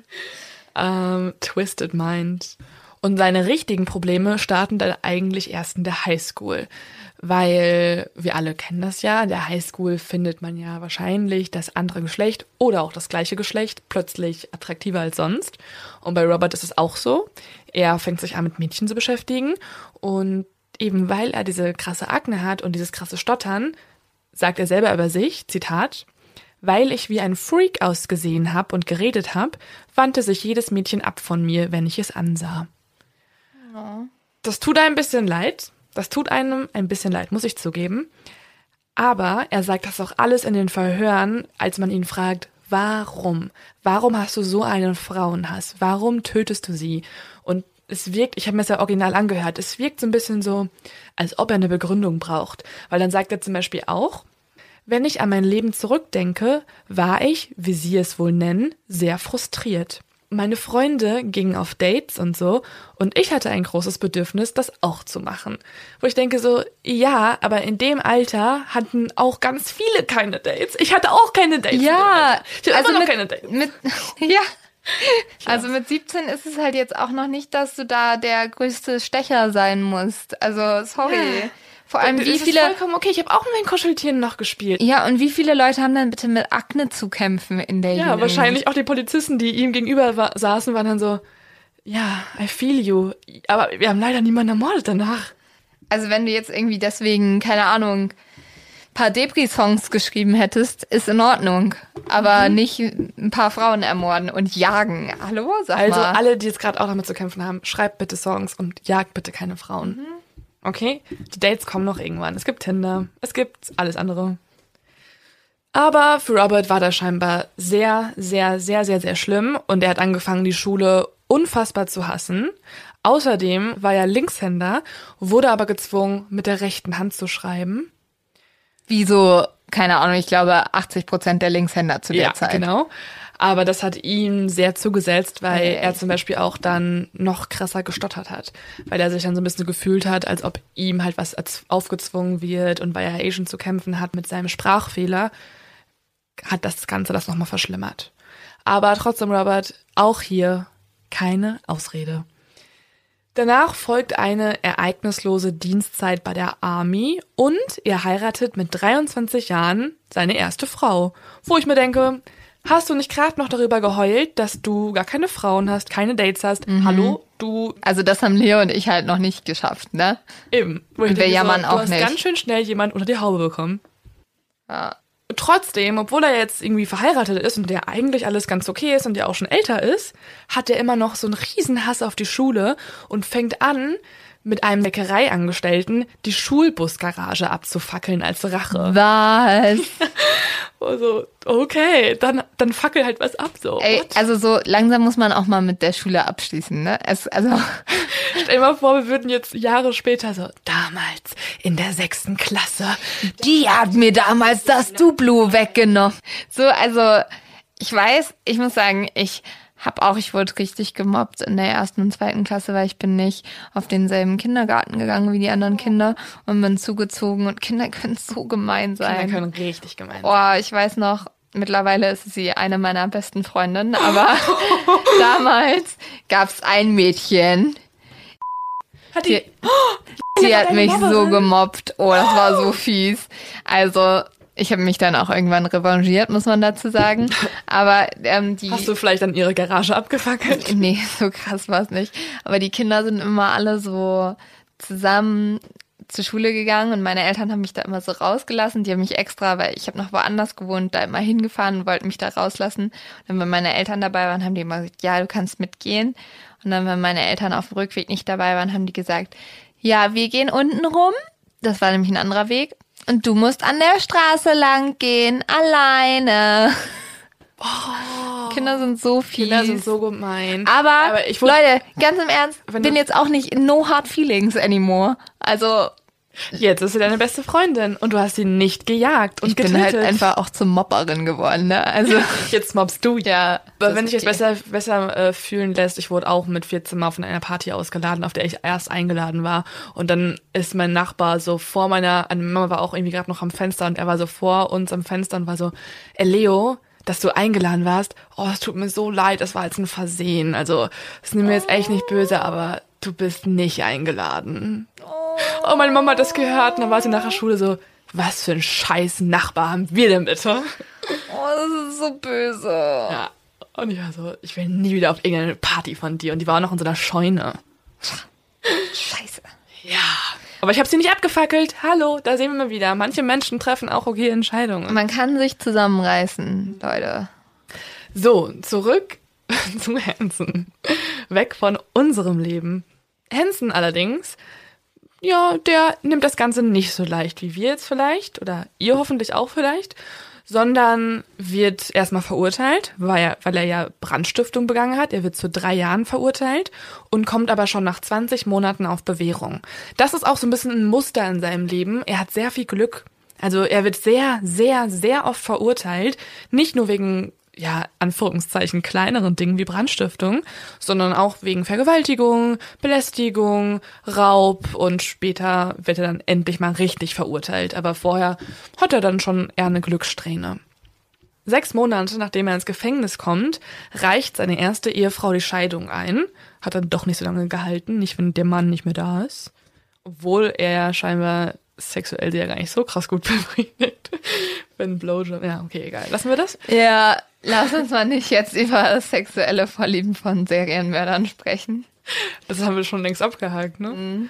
Twisted Mind. Und seine richtigen Probleme starten dann eigentlich erst in der Highschool. Weil wir alle kennen das ja, in der Highschool findet man ja wahrscheinlich das andere Geschlecht oder auch das gleiche Geschlecht plötzlich attraktiver als sonst. Und bei Robert ist es auch so. Er fängt sich an, mit Mädchen zu beschäftigen. Und eben weil er diese krasse Akne hat und dieses krasse Stottern, sagt er selber über sich, Zitat, weil ich wie ein Freak ausgesehen habe und geredet habe, wandte sich jedes Mädchen ab von mir, wenn ich es ansah. Oh. Das tut einem ein bisschen leid. Das tut einem ein bisschen leid, muss ich zugeben. Aber er sagt das auch alles in den Verhören, als man ihn fragt, warum? Warum hast du so einen Frauenhass? Warum tötest du sie? Und es wirkt, ich habe mir das ja original angehört, es wirkt so ein bisschen so, als ob er eine Begründung braucht. Weil dann sagt er zum Beispiel auch, wenn ich an mein Leben zurückdenke, war ich, wie Sie es wohl nennen, sehr frustriert. Meine Freunde gingen auf Dates und so und ich hatte ein großes Bedürfnis, das auch zu machen. Wo ich denke so, ja, aber in dem Alter hatten auch ganz viele keine Dates. Ich hatte auch keine Dates. Ja, ich hatte immer noch keine Dates. Ja. Also mit 17 ist es halt jetzt auch noch nicht, dass du da der größte Stecher sein musst. Also, sorry. Ja. Vor allem, wie viele... Das ist vollkommen okay, ich habe auch mit den Kuscheltieren noch gespielt. Ja, und wie viele Leute haben dann bitte mit Akne zu kämpfen in der Jugend? Ja, wahrscheinlich auch die Polizisten, die ihm gegenüber saßen, waren dann so, ja, I feel you. Aber wir haben leider niemanden ermordet danach. Also wenn du jetzt irgendwie deswegen, keine Ahnung, ein paar Depri-Songs geschrieben hättest, ist in Ordnung. Aber nicht ein paar Frauen ermorden und jagen. Hallo, sag mal. Also alle, die jetzt gerade auch damit zu kämpfen haben, schreibt bitte Songs und jagt bitte keine Frauen. Okay? Die Dates kommen noch irgendwann. Es gibt Tinder, es gibt alles andere. Aber für Robert war das scheinbar sehr, sehr, sehr, sehr, sehr schlimm und er hat angefangen, die Schule unfassbar zu hassen. Außerdem war er Linkshänder, wurde aber gezwungen, mit der rechten Hand zu schreiben. Wie so, keine Ahnung, ich glaube 80% der Linkshänder zu der Zeit. Ja, genau. Aber das hat ihm sehr zugesetzt, weil er zum Beispiel auch dann noch krasser gestottert hat. Weil er sich dann so ein bisschen gefühlt hat, als ob ihm halt was aufgezwungen wird. Und weil er Asian zu kämpfen hat mit seinem Sprachfehler, hat das Ganze das nochmal verschlimmert. Aber trotzdem, Robert, auch hier keine Ausrede. Danach folgt eine ereignislose Dienstzeit bei der Army und er heiratet mit 23 Jahren seine erste Frau. Wo ich mir denke, hast du nicht gerade noch darüber geheult, dass du gar keine Frauen hast, keine Dates hast? Hallo, du... Also das haben Leo und ich halt noch nicht geschafft, ne? Eben. Und wir jammern so, auch nicht. Du hast ganz schön schnell jemand unter die Haube bekommen. Ja. Trotzdem, obwohl er jetzt irgendwie verheiratet ist und der eigentlich alles ganz okay ist und der auch schon älter ist, hat er immer noch so einen Riesenhass auf die Schule und fängt an, mit einem Bäckereiangestellten die Schulbusgarage abzufackeln als Rache. Was? Also, okay, dann fackel halt was ab, so. Ey, also so langsam muss man auch mal mit der Schule abschließen, ne? Also stell dir mal vor, wir würden jetzt Jahre später so, damals in der 6. Klasse, die hat mir damals das Duplo weggenommen. So, also ich weiß, ich muss sagen, ich wurde richtig gemobbt in der 1. und 2. Klasse, weil ich bin nicht auf denselben Kindergarten gegangen wie die anderen Kinder und bin zugezogen und Kinder können so gemein sein. Kinder können richtig gemein sein. Oh, ich weiß noch, mittlerweile ist sie eine meiner besten Freundinnen, aber damals gab's ein Mädchen, die hat mich so gemobbt. Oh, das war so fies. Also ich habe mich dann auch irgendwann revanchiert, muss man dazu sagen. Aber Hast du vielleicht dann ihre Garage abgefackelt? Nee, so krass war es nicht. Aber die Kinder sind immer alle so zusammen zur Schule gegangen und meine Eltern haben mich da immer so rausgelassen. Die haben mich extra, weil ich habe noch woanders gewohnt, da immer hingefahren und wollten mich da rauslassen. Und dann, wenn meine Eltern dabei waren, haben die immer gesagt, ja, du kannst mitgehen. Und dann, wenn meine Eltern auf dem Rückweg nicht dabei waren, haben die gesagt, ja, wir gehen unten rum. Das war nämlich ein anderer Weg. Und du musst an der Straße lang gehen, alleine. Oh, Kinder sind so fies. Kinder sind so gemein. Aber Leute, ganz im Ernst, bin jetzt auch nicht no hard feelings anymore. Also... Jetzt ist sie deine beste Freundin und du hast sie nicht gejagt und getötet. Ich bin halt einfach auch zur Mobberin geworden, ne? Also jetzt mobbst du. Ja. Aber wenn dich jetzt besser fühlen lässt, ich wurde auch mit 14 Mal von einer Party ausgeladen, auf der ich erst eingeladen war. Und dann ist mein Nachbar so vor meine Mama war auch irgendwie gerade noch am Fenster und er war so vor uns am Fenster und war so, Leo, dass du eingeladen warst, oh, es tut mir so leid, das war jetzt ein Versehen. Also, das nimmt mir jetzt echt nicht böse, aber du bist nicht eingeladen. Oh, meine Mama hat das gehört und dann war sie nach der Schule so, was für ein scheiß Nachbar haben wir denn bitte? Oh, das ist so böse. Ja, und ich war so, ich will nie wieder auf irgendeine Party von dir. Und die war auch noch in so einer Scheune. Scheiße. Ja, aber ich habe sie nicht abgefackelt. Hallo, da sehen wir mal wieder. Manche Menschen treffen auch okay Entscheidungen. Man kann sich zusammenreißen, Leute. So, zurück zu Hansen. Weg von unserem Leben. Hansen allerdings... Ja, der nimmt das Ganze nicht so leicht wie wir jetzt vielleicht oder ihr hoffentlich auch vielleicht, sondern wird erstmal verurteilt, weil er ja Brandstiftung begangen hat. Er wird zu 3 Jahren verurteilt und kommt aber schon nach 20 Monaten auf Bewährung. Das ist auch so ein bisschen ein Muster in seinem Leben. Er hat sehr viel Glück. Also er wird sehr, sehr, sehr oft verurteilt, nicht nur wegen ja, Anführungszeichen kleineren Dingen wie Brandstiftung, sondern auch wegen Vergewaltigung, Belästigung, Raub und später wird er dann endlich mal richtig verurteilt. Aber vorher hat er dann schon eher eine Glückssträhne. 6 Monate nachdem er ins Gefängnis kommt, reicht seine erste Ehefrau die Scheidung ein. Hat dann doch nicht so lange gehalten, nicht wenn der Mann nicht mehr da ist. Obwohl er scheinbar sexuell sie ja gar nicht so krass gut befriedigt. Wenn Blowjob, ja, okay, egal. Lassen wir das? Ja, lass uns mal nicht jetzt über das sexuelle Vorlieben von Serienmördern sprechen. Das haben wir schon längst abgehakt, ne? Mhm.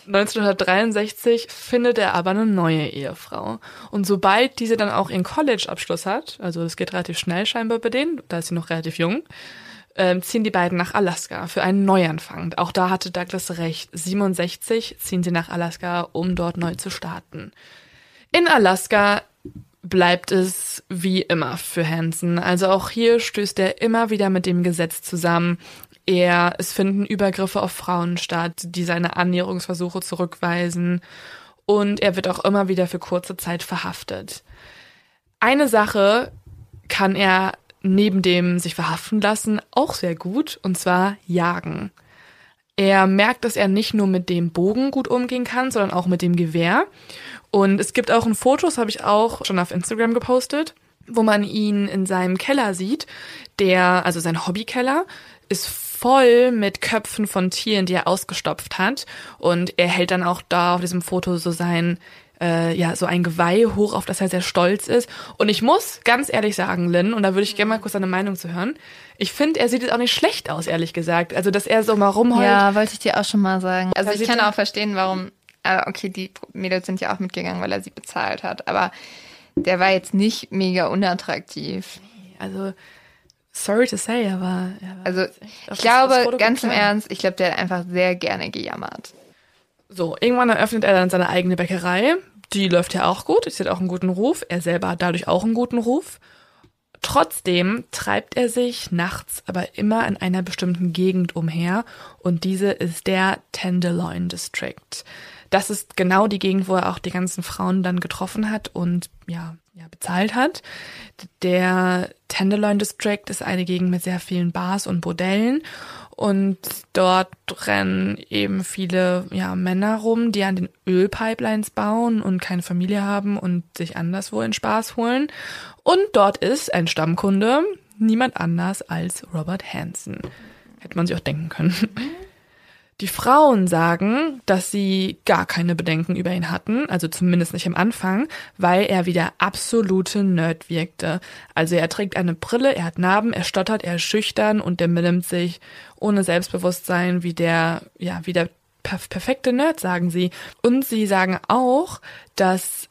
1963 findet er aber eine neue Ehefrau. Und sobald diese dann auch ihren College-Abschluss hat, also es geht relativ schnell scheinbar bei denen, da ist sie noch relativ jung, ziehen die beiden nach Alaska für einen Neuanfang. Auch da hatte Douglas recht. 67 ziehen sie nach Alaska, um dort neu zu starten. In Alaska bleibt es wie immer für Hansen. Also auch hier stößt er immer wieder mit dem Gesetz zusammen. Es finden Übergriffe auf Frauen statt, die seine Annäherungsversuche zurückweisen. Und er wird auch immer wieder für kurze Zeit verhaftet. Eine Sache kann er neben dem sich verhaften lassen auch sehr gut, und zwar jagen. Er merkt, dass er nicht nur mit dem Bogen gut umgehen kann, sondern auch mit dem Gewehr. Und es gibt auch ein Foto, das habe ich auch schon auf Instagram gepostet, wo man ihn in seinem Keller sieht. Also sein Hobbykeller ist voll mit Köpfen von Tieren, die er ausgestopft hat. Und er hält dann auch da auf diesem Foto so so ein Geweih hoch, auf das er sehr stolz ist. Und ich muss ganz ehrlich sagen, Lynn, und da würde ich gerne mal kurz deine Meinung zu hören, ich finde, er sieht jetzt auch nicht schlecht aus, ehrlich gesagt. Also, dass er so mal rumheult. Ja, wollte ich dir auch schon mal sagen. Also ich kann auch verstehen, warum, okay, die Mädels sind ja auch mitgegangen, weil er sie bezahlt hat, aber der war jetzt nicht mega unattraktiv. Also, sorry to say, aber... Also, ich glaube, ganz im Ernst, ich glaube, der hat einfach sehr gerne gejammert. So, irgendwann eröffnet er dann seine eigene Bäckerei. Die läuft ja auch gut, sie hat auch einen guten Ruf. Er selber hat dadurch auch einen guten Ruf. Trotzdem treibt er sich nachts aber immer in einer bestimmten Gegend umher. Und diese ist der Tenderloin District. Das ist genau die Gegend, wo er auch die ganzen Frauen dann getroffen hat und bezahlt hat. Der Tenderloin District ist eine Gegend mit sehr vielen Bars und Bordellen. Und dort rennen eben viele Männer rum, die an den Ölpipelines bauen und keine Familie haben und sich anderswo in Spaß holen. Und dort ist ein Stammkunde, niemand anders als Robert Hansen. Hätte man sich auch denken können. Die Frauen sagen, dass sie gar keine Bedenken über ihn hatten, also zumindest nicht am Anfang, weil er wie der absolute Nerd wirkte. Also er trägt eine Brille, er hat Narben, er stottert, er ist schüchtern und er benimmt sich ohne Selbstbewusstsein wie der perfekte Nerd, sagen sie. Und sie sagen auch, dass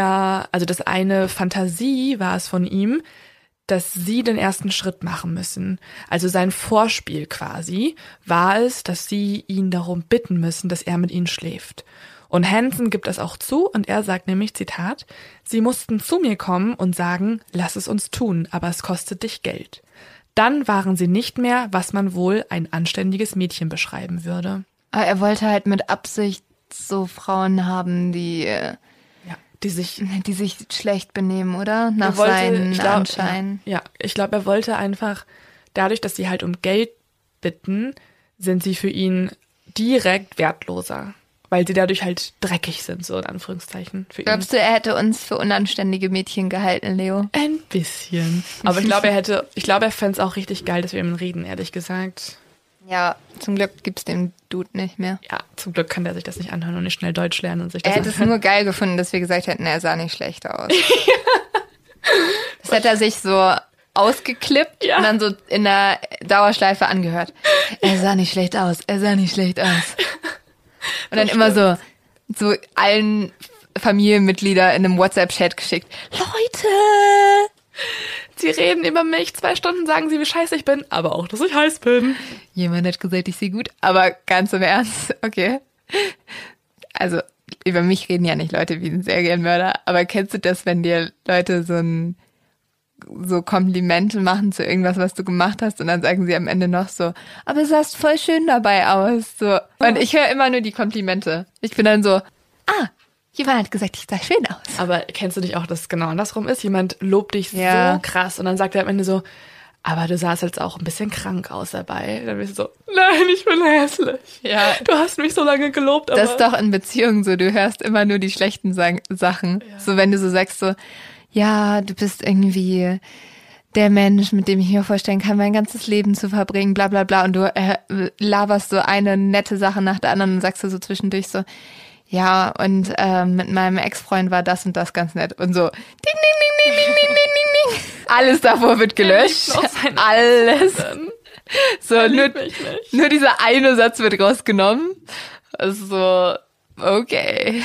das eine Fantasie war es von ihm, dass sie den ersten Schritt machen müssen. Also sein Vorspiel quasi war es, dass sie ihn darum bitten müssen, dass er mit ihnen schläft. Und Hansen gibt es auch zu und er sagt nämlich, Zitat, sie mussten zu mir kommen und sagen, lass es uns tun, aber es kostet dich Geld. Dann waren sie nicht mehr, was man wohl ein anständiges Mädchen beschreiben würde. Aber er wollte halt mit Absicht so Frauen haben, die sich schlecht benehmen, oder? Nach seinen Anschein. Ja, ich glaube, er wollte einfach, dadurch, dass sie halt um Geld bitten, sind sie für ihn direkt wertloser. Weil sie dadurch halt dreckig sind, so in Anführungszeichen. Glaubst du, er hätte uns für unanständige Mädchen gehalten, Leo? Ein bisschen. Aber ich glaube, er fände es auch richtig geil, dass wir mit ihm reden, ehrlich gesagt. Ja, zum Glück gibt's den Dude nicht mehr. Ja, zum Glück kann der sich das nicht anhören und nicht schnell Deutsch lernen und sich das Er hätte es nur geil gefunden, dass wir gesagt hätten, er sah nicht schlecht aus. Das hätte er sich so ausgeklippt und dann so in der Dauerschleife angehört. Er sah nicht schlecht aus, er sah nicht schlecht aus. Und dann immer so allen Familienmitglieder in einem WhatsApp-Chat geschickt. Leute! Sie reden über mich, 2 Stunden sagen sie, wie scheiße ich bin, aber auch, dass ich heiß bin. Jemand hat gesagt, ich sehe gut, aber ganz im Ernst, okay. Also, über mich reden ja nicht Leute wie ein Serienmörder, aber kennst du das, wenn dir Leute so Komplimente machen zu irgendwas, was du gemacht hast und dann sagen sie am Ende noch so, aber du sahst voll schön dabei aus, so. Und ich höre immer nur die Komplimente. Ich bin dann so, jemand hat gesagt, ich sah schön aus. Aber kennst du nicht auch, dass es genau andersrum ist? Jemand lobt dich so krass und dann sagt er am Ende so, aber du sahst jetzt auch ein bisschen krank aus dabei. Dann bist du so, nein, ich bin hässlich. Ja. Du hast mich so lange gelobt. Aber das ist doch in Beziehungen so, du hörst immer nur die schlechten Sachen. Ja. So wenn du so sagst so, ja, du bist irgendwie der Mensch, mit dem ich mir vorstellen kann, mein ganzes Leben zu verbringen, bla bla bla. Und du laberst so eine nette Sache nach der anderen und sagst du so zwischendurch so, ja, und mit meinem Ex-Freund war das und das ganz nett. Und so, ding, ding, ding, ding, ding, ding, ding, ding. Alles davor wird gelöscht. Alles. So, nur dieser eine Satz wird rausgenommen. Also, okay.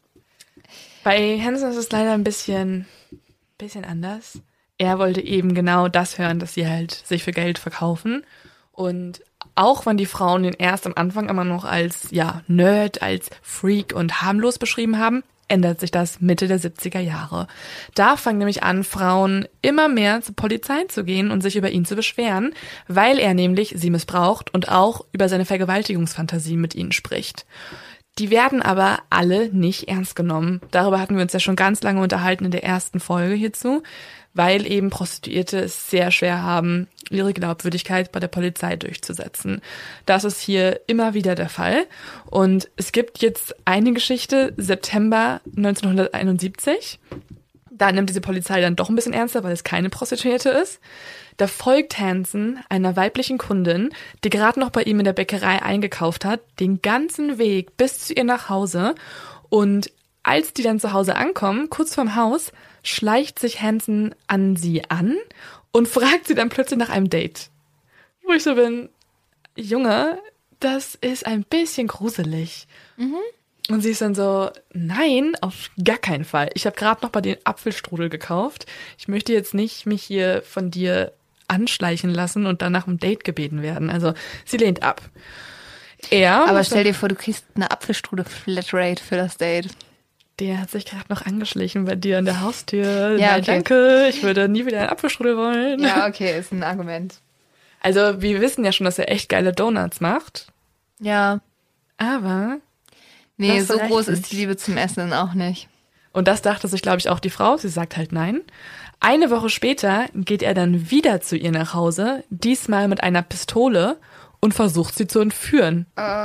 Bei Hansen ist es leider ein bisschen anders. Er wollte eben genau das hören, dass sie halt sich für Geld verkaufen. Und auch wenn die Frauen ihn erst am Anfang immer noch als Nerd, als Freak und harmlos beschrieben haben, ändert sich das Mitte der 70er Jahre. Da fangen nämlich an, Frauen immer mehr zur Polizei zu gehen und sich über ihn zu beschweren, weil er nämlich sie missbraucht und auch über seine Vergewaltigungsfantasie mit ihnen spricht. Die werden aber alle nicht ernst genommen. Darüber hatten wir uns ja schon ganz lange unterhalten in der ersten Folge hierzu, weil eben Prostituierte es sehr schwer haben, ihre Glaubwürdigkeit bei der Polizei durchzusetzen. Das ist hier immer wieder der Fall. Und es gibt jetzt eine Geschichte, September 1971. Da nimmt diese Polizei dann doch ein bisschen ernster, weil es keine Prostituierte ist. Da folgt Hansen einer weiblichen Kundin, die gerade noch bei ihm in der Bäckerei eingekauft hat, den ganzen Weg bis zu ihr nach Hause. Und als die dann zu Hause ankommen, kurz vorm Haus, schleicht sich Hansen an sie an und fragt sie dann plötzlich nach einem Date. Wo ich so bin, Junge, das ist ein bisschen gruselig. Mhm. Und sie ist dann so, nein, auf gar keinen Fall. Ich habe gerade noch bei den Apfelstrudel gekauft. Ich möchte jetzt nicht mich hier von dir anschleichen lassen und dann nach einem Date gebeten werden. Also sie lehnt ab. Aber stell dir vor, du kriegst eine Apfelstrudel-Flatrate für das Date. Der hat sich gerade noch angeschlichen bei dir an der Haustür. Ja, nein, okay. Danke, ich würde nie wieder einen Apfelstrudel wollen. Ja, okay, ist ein Argument. Also wir wissen ja schon, dass er echt geile Donuts macht. Ja. Aber nee, so groß ist die Liebe zum Essen auch nicht. Und das dachte sich, glaube ich, auch die Frau. Sie sagt halt nein. Eine Woche später geht er dann wieder zu ihr nach Hause, diesmal mit einer Pistole und versucht sie zu entführen.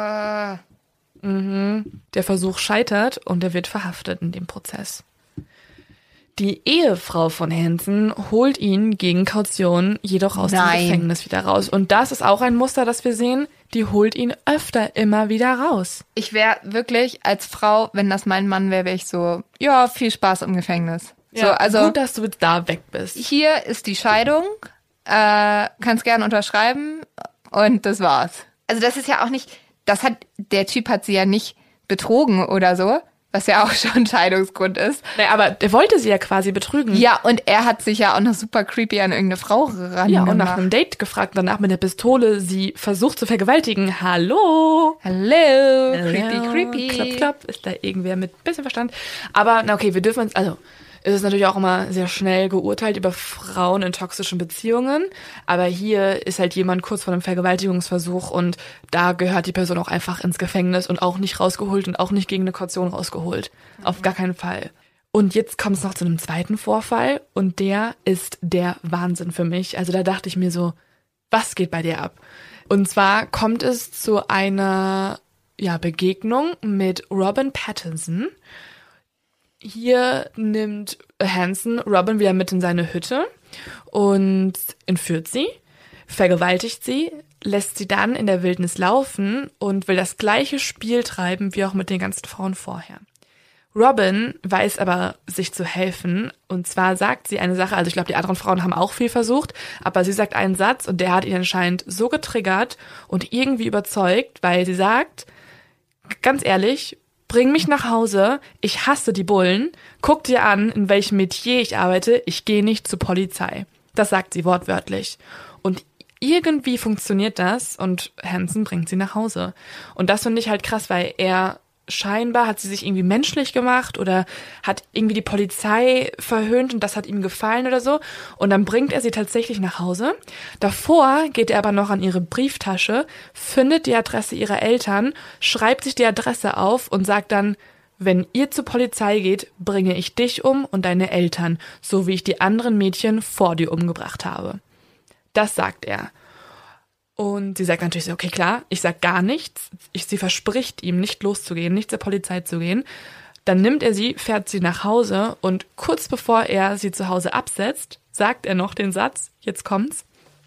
Der Versuch scheitert und er wird verhaftet in dem Prozess. Die Ehefrau von Hansen holt ihn gegen Kaution jedoch aus dem Gefängnis wieder raus. Und das ist auch ein Muster, das wir sehen. Die holt ihn öfter immer wieder raus. Ich wäre wirklich als Frau, wenn das mein Mann wäre, wäre ich so, ja, viel Spaß im Gefängnis. Ja, so, also gut, dass du jetzt da weg bist. Hier ist die Scheidung, kannst gerne unterschreiben und das war's. Also das ist ja auch nicht, der Typ hat sie ja nicht betrogen oder so, was ja auch schon Scheidungsgrund ist. Naja, aber der wollte sie ja quasi betrügen. Ja, und er hat sich ja auch noch super creepy an irgendeine Frau rangemacht. Ja, und nach einem Date gefragt, danach mit der Pistole sie versucht zu vergewaltigen. Hallo? Hallo, creepy. Klapp, klapp, ist da irgendwer mit bisschen Verstand. Aber, na okay, wir dürfen uns, also, es ist natürlich auch immer sehr schnell geurteilt über Frauen in toxischen Beziehungen. Aber hier ist halt jemand kurz vor einem Vergewaltigungsversuch und da gehört die Person auch einfach ins Gefängnis und auch nicht rausgeholt und auch nicht gegen eine Kaution rausgeholt. Auf gar keinen Fall. Und jetzt kommt es noch zu einem zweiten Vorfall und der ist der Wahnsinn für mich. Also da dachte ich mir so, was geht bei dir ab? Und zwar kommt es zu einer Begegnung mit Robin Pattinson. Hier nimmt Hansen Robin wieder mit in seine Hütte und entführt sie, vergewaltigt sie, lässt sie dann in der Wildnis laufen und will das gleiche Spiel treiben wie auch mit den ganzen Frauen vorher. Robin weiß aber, sich zu helfen, und zwar sagt sie eine Sache, also ich glaube, die anderen Frauen haben auch viel versucht, aber sie sagt einen Satz und der hat ihn anscheinend so getriggert und irgendwie überzeugt, weil sie sagt, ganz ehrlich, bring mich nach Hause, ich hasse die Bullen, guck dir an, in welchem Metier ich arbeite, ich gehe nicht zur Polizei. Das sagt sie wortwörtlich. Und irgendwie funktioniert das und Hansen bringt sie nach Hause. Und das finde ich halt krass, weil er scheinbar hat sie sich irgendwie menschlich gemacht oder hat irgendwie die Polizei verhöhnt und das hat ihm gefallen oder so. Und dann bringt er sie tatsächlich nach Hause. Davor geht er aber noch an ihre Brieftasche, findet die Adresse ihrer Eltern, schreibt sich die Adresse auf und sagt dann, wenn ihr zur Polizei geht, bringe ich dich um und deine Eltern, so wie ich die anderen Mädchen vor dir umgebracht habe. Das sagt er. Und sie sagt natürlich so, okay, klar, ich sag gar nichts. Sie verspricht ihm, nicht loszugehen, nicht zur Polizei zu gehen. Dann nimmt er sie, fährt sie nach Hause und kurz bevor er sie zu Hause absetzt, sagt er noch den Satz, jetzt kommt's,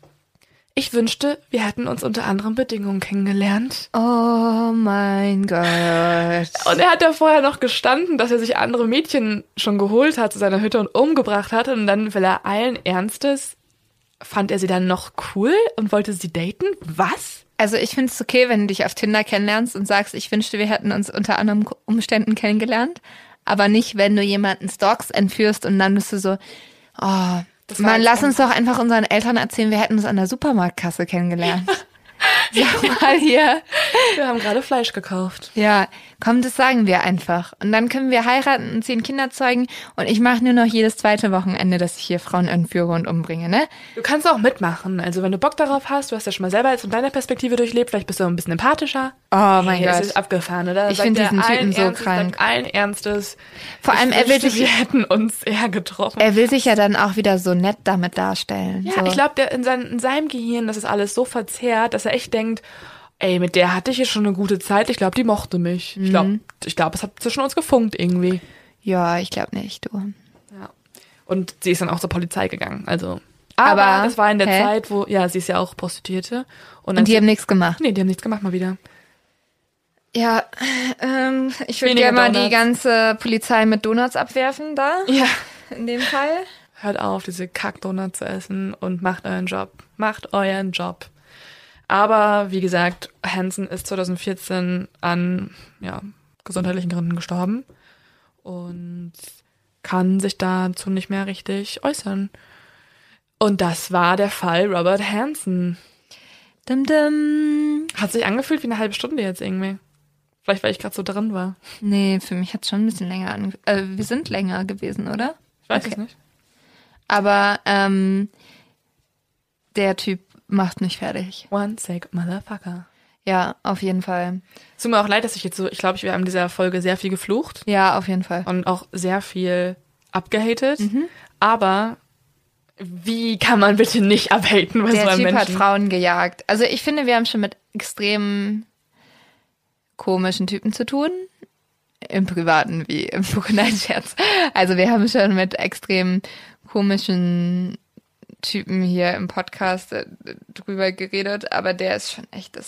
ich wünschte, wir hätten uns unter anderen Bedingungen kennengelernt. Oh mein Gott. Und er hat da vorher noch gestanden, dass er sich andere Mädchen schon geholt hat zu seiner Hütte und umgebracht hat. Und dann will er allen Ernstes, fand er sie dann noch cool und wollte sie daten? Was? Also ich finde es okay, wenn du dich auf Tinder kennenlernst und sagst, ich wünschte, wir hätten uns unter anderen Umständen kennengelernt. Aber nicht, wenn du jemanden stalkst, entführst und dann bist du so, oh, Mann, lass uns doch einfach unseren Eltern erzählen, wir hätten uns an der Supermarktkasse kennengelernt. Sag mal hier. Wir haben gerade Fleisch gekauft. Ja, komm, das sagen wir einfach. Und dann können wir heiraten und 10 Kinder zeugen. Und ich mache nur noch jedes zweite Wochenende, dass ich hier Frauen entführe und umbringe, ne? Du kannst auch mitmachen. Also wenn du Bock darauf hast, du hast ja schon mal selber jetzt von deiner Perspektive durchlebt, vielleicht bist du auch ein bisschen empathischer. Oh mein Gott. Das ist abgefahren, oder? Ich finde diesen Typen so krank. Allen Ernstes. Vor allem, wir hätten uns eher getroffen. Er will sich ja dann auch wieder so nett damit darstellen. Ja, so. Ich glaube, in seinem Gehirn, das ist alles so verzerrt, dass er echt denkt, ey, mit der hatte ich hier schon eine gute Zeit. Ich glaube, die mochte mich. Ich glaube, es hat zwischen uns gefunkt irgendwie. Ja, ich glaube nicht, du. Ja. Und sie ist dann auch zur Polizei gegangen. Also, aber das war in der Zeit, wo, ja, sie ist ja auch Prostituierte. Und die haben nichts gemacht? Nee, die haben nichts gemacht, mal wieder. Ja, ich würde gerne mal die ganze Polizei mit Donuts abwerfen da. Ja. In dem Fall. Hört auf, diese Kack-Donuts zu essen und macht euren Job. Macht euren Job. Aber, wie gesagt, Hansen ist 2014 an gesundheitlichen Gründen gestorben und kann sich dazu nicht mehr richtig äußern. Und das war der Fall Robert Hansen. Hat sich angefühlt wie eine halbe Stunde jetzt irgendwie. Vielleicht, weil ich gerade so drin war. Nee, für mich hat es schon ein bisschen länger angefühlt. Wir sind länger gewesen, oder? Ich weiß es nicht. Aber der Typ macht mich fertig. One sick motherfucker. Ja, auf jeden Fall. Es tut mir auch leid, dass ich jetzt so, ich glaube, wir haben in dieser Folge sehr viel geflucht. Ja, auf jeden Fall. Und auch sehr viel abgehatet. Aber wie kann man bitte nicht abhaten bei so einem Menschen? Der Typ hat Frauen gejagt. Also ich finde, wir haben schon mit extrem komischen Typen zu tun. Im Privaten wie im Nein, Scherz. Also wir haben schon mit extrem komischen Typen hier im Podcast drüber geredet, aber der ist schon echt,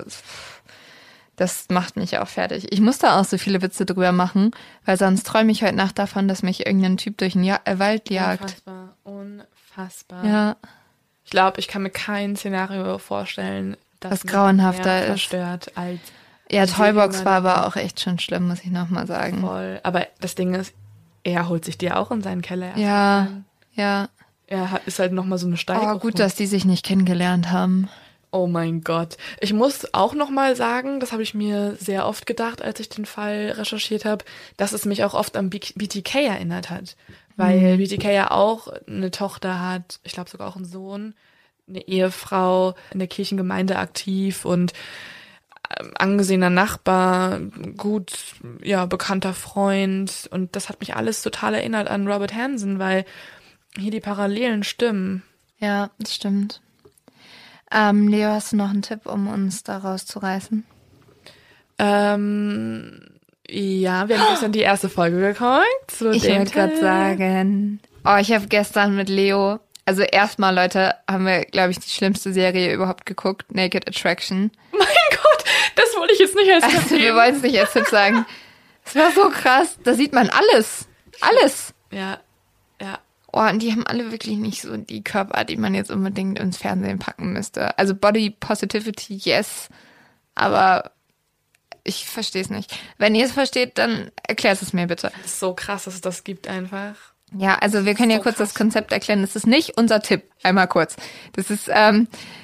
das macht mich auch fertig. Ich muss da auch so viele Witze drüber machen, weil sonst träume ich heute Nacht davon, dass mich irgendein Typ durch den Wald jagt. Unfassbar. Ja. Ich glaube, ich kann mir kein Szenario vorstellen, das was grauenhafter ist. Verstört als Ja, Toybox war aber auch echt schon schlimm, muss ich nochmal sagen. Voll. Aber das Ding ist, er holt sich die auch in seinen Keller. Ja. Er ist halt nochmal so eine Steigerung. Oh, gut, dass die sich nicht kennengelernt haben. Oh mein Gott. Ich muss auch nochmal sagen, das habe ich mir sehr oft gedacht, als ich den Fall recherchiert habe, dass es mich auch oft an BTK erinnert hat. Weil BTK ja auch eine Tochter hat, ich glaube sogar auch einen Sohn, eine Ehefrau, in der Kirchengemeinde aktiv und angesehener Nachbar, gut, ja, bekannter Freund. Und das hat mich alles total erinnert an Robert Hansen, weil hier die Parallelen stimmen. Ja, das stimmt. Leo, hast du noch einen Tipp, um uns da rauszureißen? Ja, wir haben gestern die erste Folge geguckt. Ich wollte gerade sagen, ich habe gestern mit Leo, also erstmal, Leute, haben wir, glaube ich, die schlimmste Serie überhaupt geguckt, Naked Attraction. Mein Gott, das wollte ich jetzt nicht als Tipp geben. Wir wollen es nicht als Tipp sagen. Es war so krass, da sieht man alles. Alles. Ja. Oh, und die haben alle wirklich nicht so die Körper, die man jetzt unbedingt ins Fernsehen packen müsste. Also Body Positivity, yes, aber ich verstehe es nicht. Wenn ihr es versteht, dann erklärt es mir bitte. Das ist so krass, dass es das gibt einfach. Ja, also wir können ja kurz das Konzept erklären. Das ist nicht unser Tipp, einmal kurz. Das ist, ein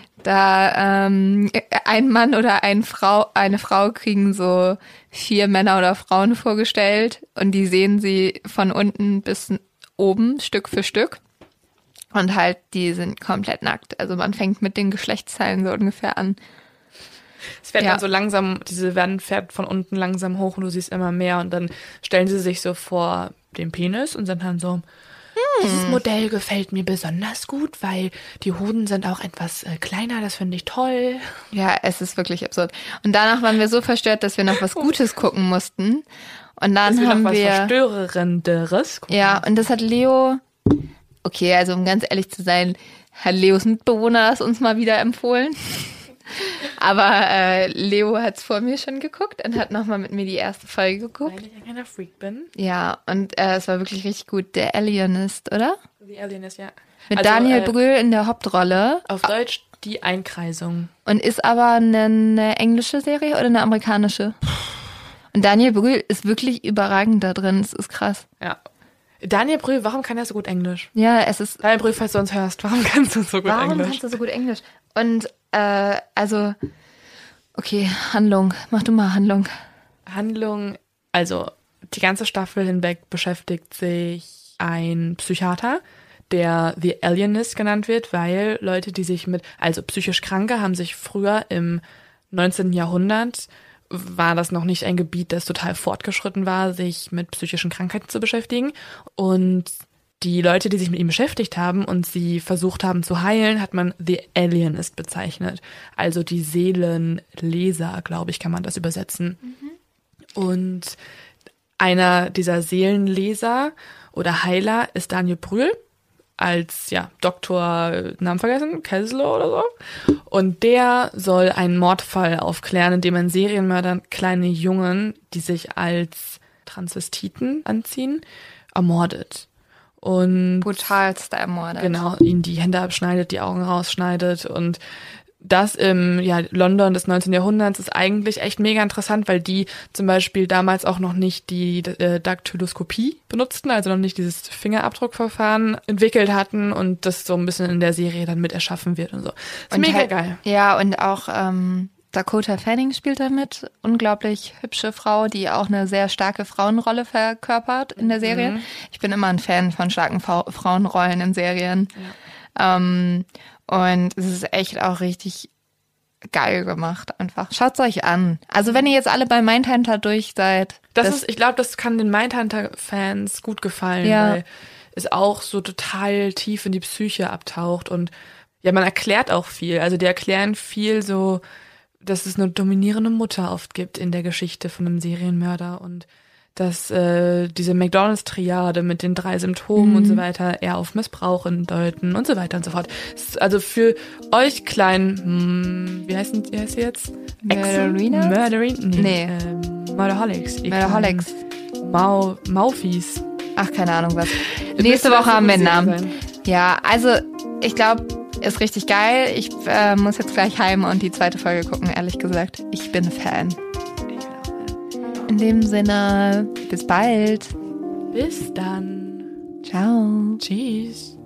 Mann oder eine Frau kriegen so 4 Männer oder Frauen vorgestellt und die sehen sie von unten bis oben, Stück für Stück. Und halt, die sind komplett nackt. Also man fängt mit den Geschlechtsteilen so ungefähr an. Es fährt dann so langsam, fährt von unten langsam hoch und du siehst immer mehr und dann stellen sie sich so vor den Penis und sind dann so, dieses Modell gefällt mir besonders gut, weil die Hoden sind auch etwas kleiner, das finde ich toll. Ja, es ist wirklich absurd. Und danach waren wir so verstört, dass wir noch was Gutes gucken mussten. Und dann haben wir was Verstörenderes gucken. Ja, und das hat Leo, okay, also um ganz ehrlich zu sein, hat Leos Mitbewohner es uns mal wieder empfohlen. Aber Leo hat es vor mir schon geguckt und hat nochmal mit mir die erste Folge geguckt. Weil ich ein kleiner Freak bin. Ja, und es war wirklich richtig gut. Der Alienist, oder? The Alienist, ja. Mit Daniel Brühl in der Hauptrolle. Auf Deutsch Die Einkreisung. Und ist aber eine englische Serie oder eine amerikanische? Und Daniel Brühl ist wirklich überragend da drin. Es ist krass. Ja. Daniel Brühl, warum kann er so gut Englisch? Ja, es ist... Daniel Brühl, falls du uns hörst, warum kannst du so gut Englisch? Warum kannst du so gut Englisch? Und, okay, Handlung. Mach du mal Handlung. Handlung, also die ganze Staffel hinweg beschäftigt sich ein Psychiater, der The Alienist genannt wird, weil Leute, die sich also psychisch Kranke, haben sich früher im 19. Jahrhundert, war das noch nicht ein Gebiet, das total fortgeschritten war, sich mit psychischen Krankheiten zu beschäftigen. Und die Leute, die sich mit ihm beschäftigt haben und sie versucht haben zu heilen, hat man The Alienist bezeichnet. Also die Seelenleser, glaube ich, kann man das übersetzen. Und einer dieser Seelenleser oder Heiler ist Daniel Brühl als Doktor, Namen vergessen, Kessler oder so. Und der soll einen Mordfall aufklären, in dem ein Serienmörder kleine Jungen, die sich als Transvestiten anziehen, ermordet. Und brutalst ermordet. Genau, ihnen die Hände abschneidet, die Augen rausschneidet. Und das im London des 19. Jahrhunderts ist eigentlich echt mega interessant, weil die zum Beispiel damals auch noch nicht die Daktyloskopie benutzten, also noch nicht dieses Fingerabdruckverfahren entwickelt hatten und das so ein bisschen in der Serie dann mit erschaffen wird und so. Ist mega geil. Ja, und auch Dakota Fanning spielt da mit. Unglaublich hübsche Frau, die auch eine sehr starke Frauenrolle verkörpert in der Serie. Ich bin immer ein Fan von starken Frauenrollen in Serien. Ja. Und es ist echt auch richtig geil gemacht einfach. Schaut's euch an. Also wenn ihr jetzt alle bei Mindhunter durch seid. Ich glaube, das kann den Mindhunter-Fans gut gefallen, weil es auch so total tief in die Psyche abtaucht. Und man erklärt auch viel. Also die erklären viel so, dass es eine dominierende Mutter oft gibt in der Geschichte von einem Serienmörder und dass diese McDonald's-Triade mit den 3 Symptomen und so weiter eher auf Missbrauch hindeuten und so weiter und so fort. Also für euch kleinen, wie heißt sie jetzt? Murderina? Nee. Murderholics. Murderholics. Maufis. Ach, keine Ahnung was. Nächste Woche haben wir einen Namen. Ja, also ich glaube, ist richtig geil. Ich muss jetzt gleich heim und die zweite Folge gucken, ehrlich gesagt. Ich bin Fan. In dem Sinne, bis bald. Bis dann. Ciao. Tschüss.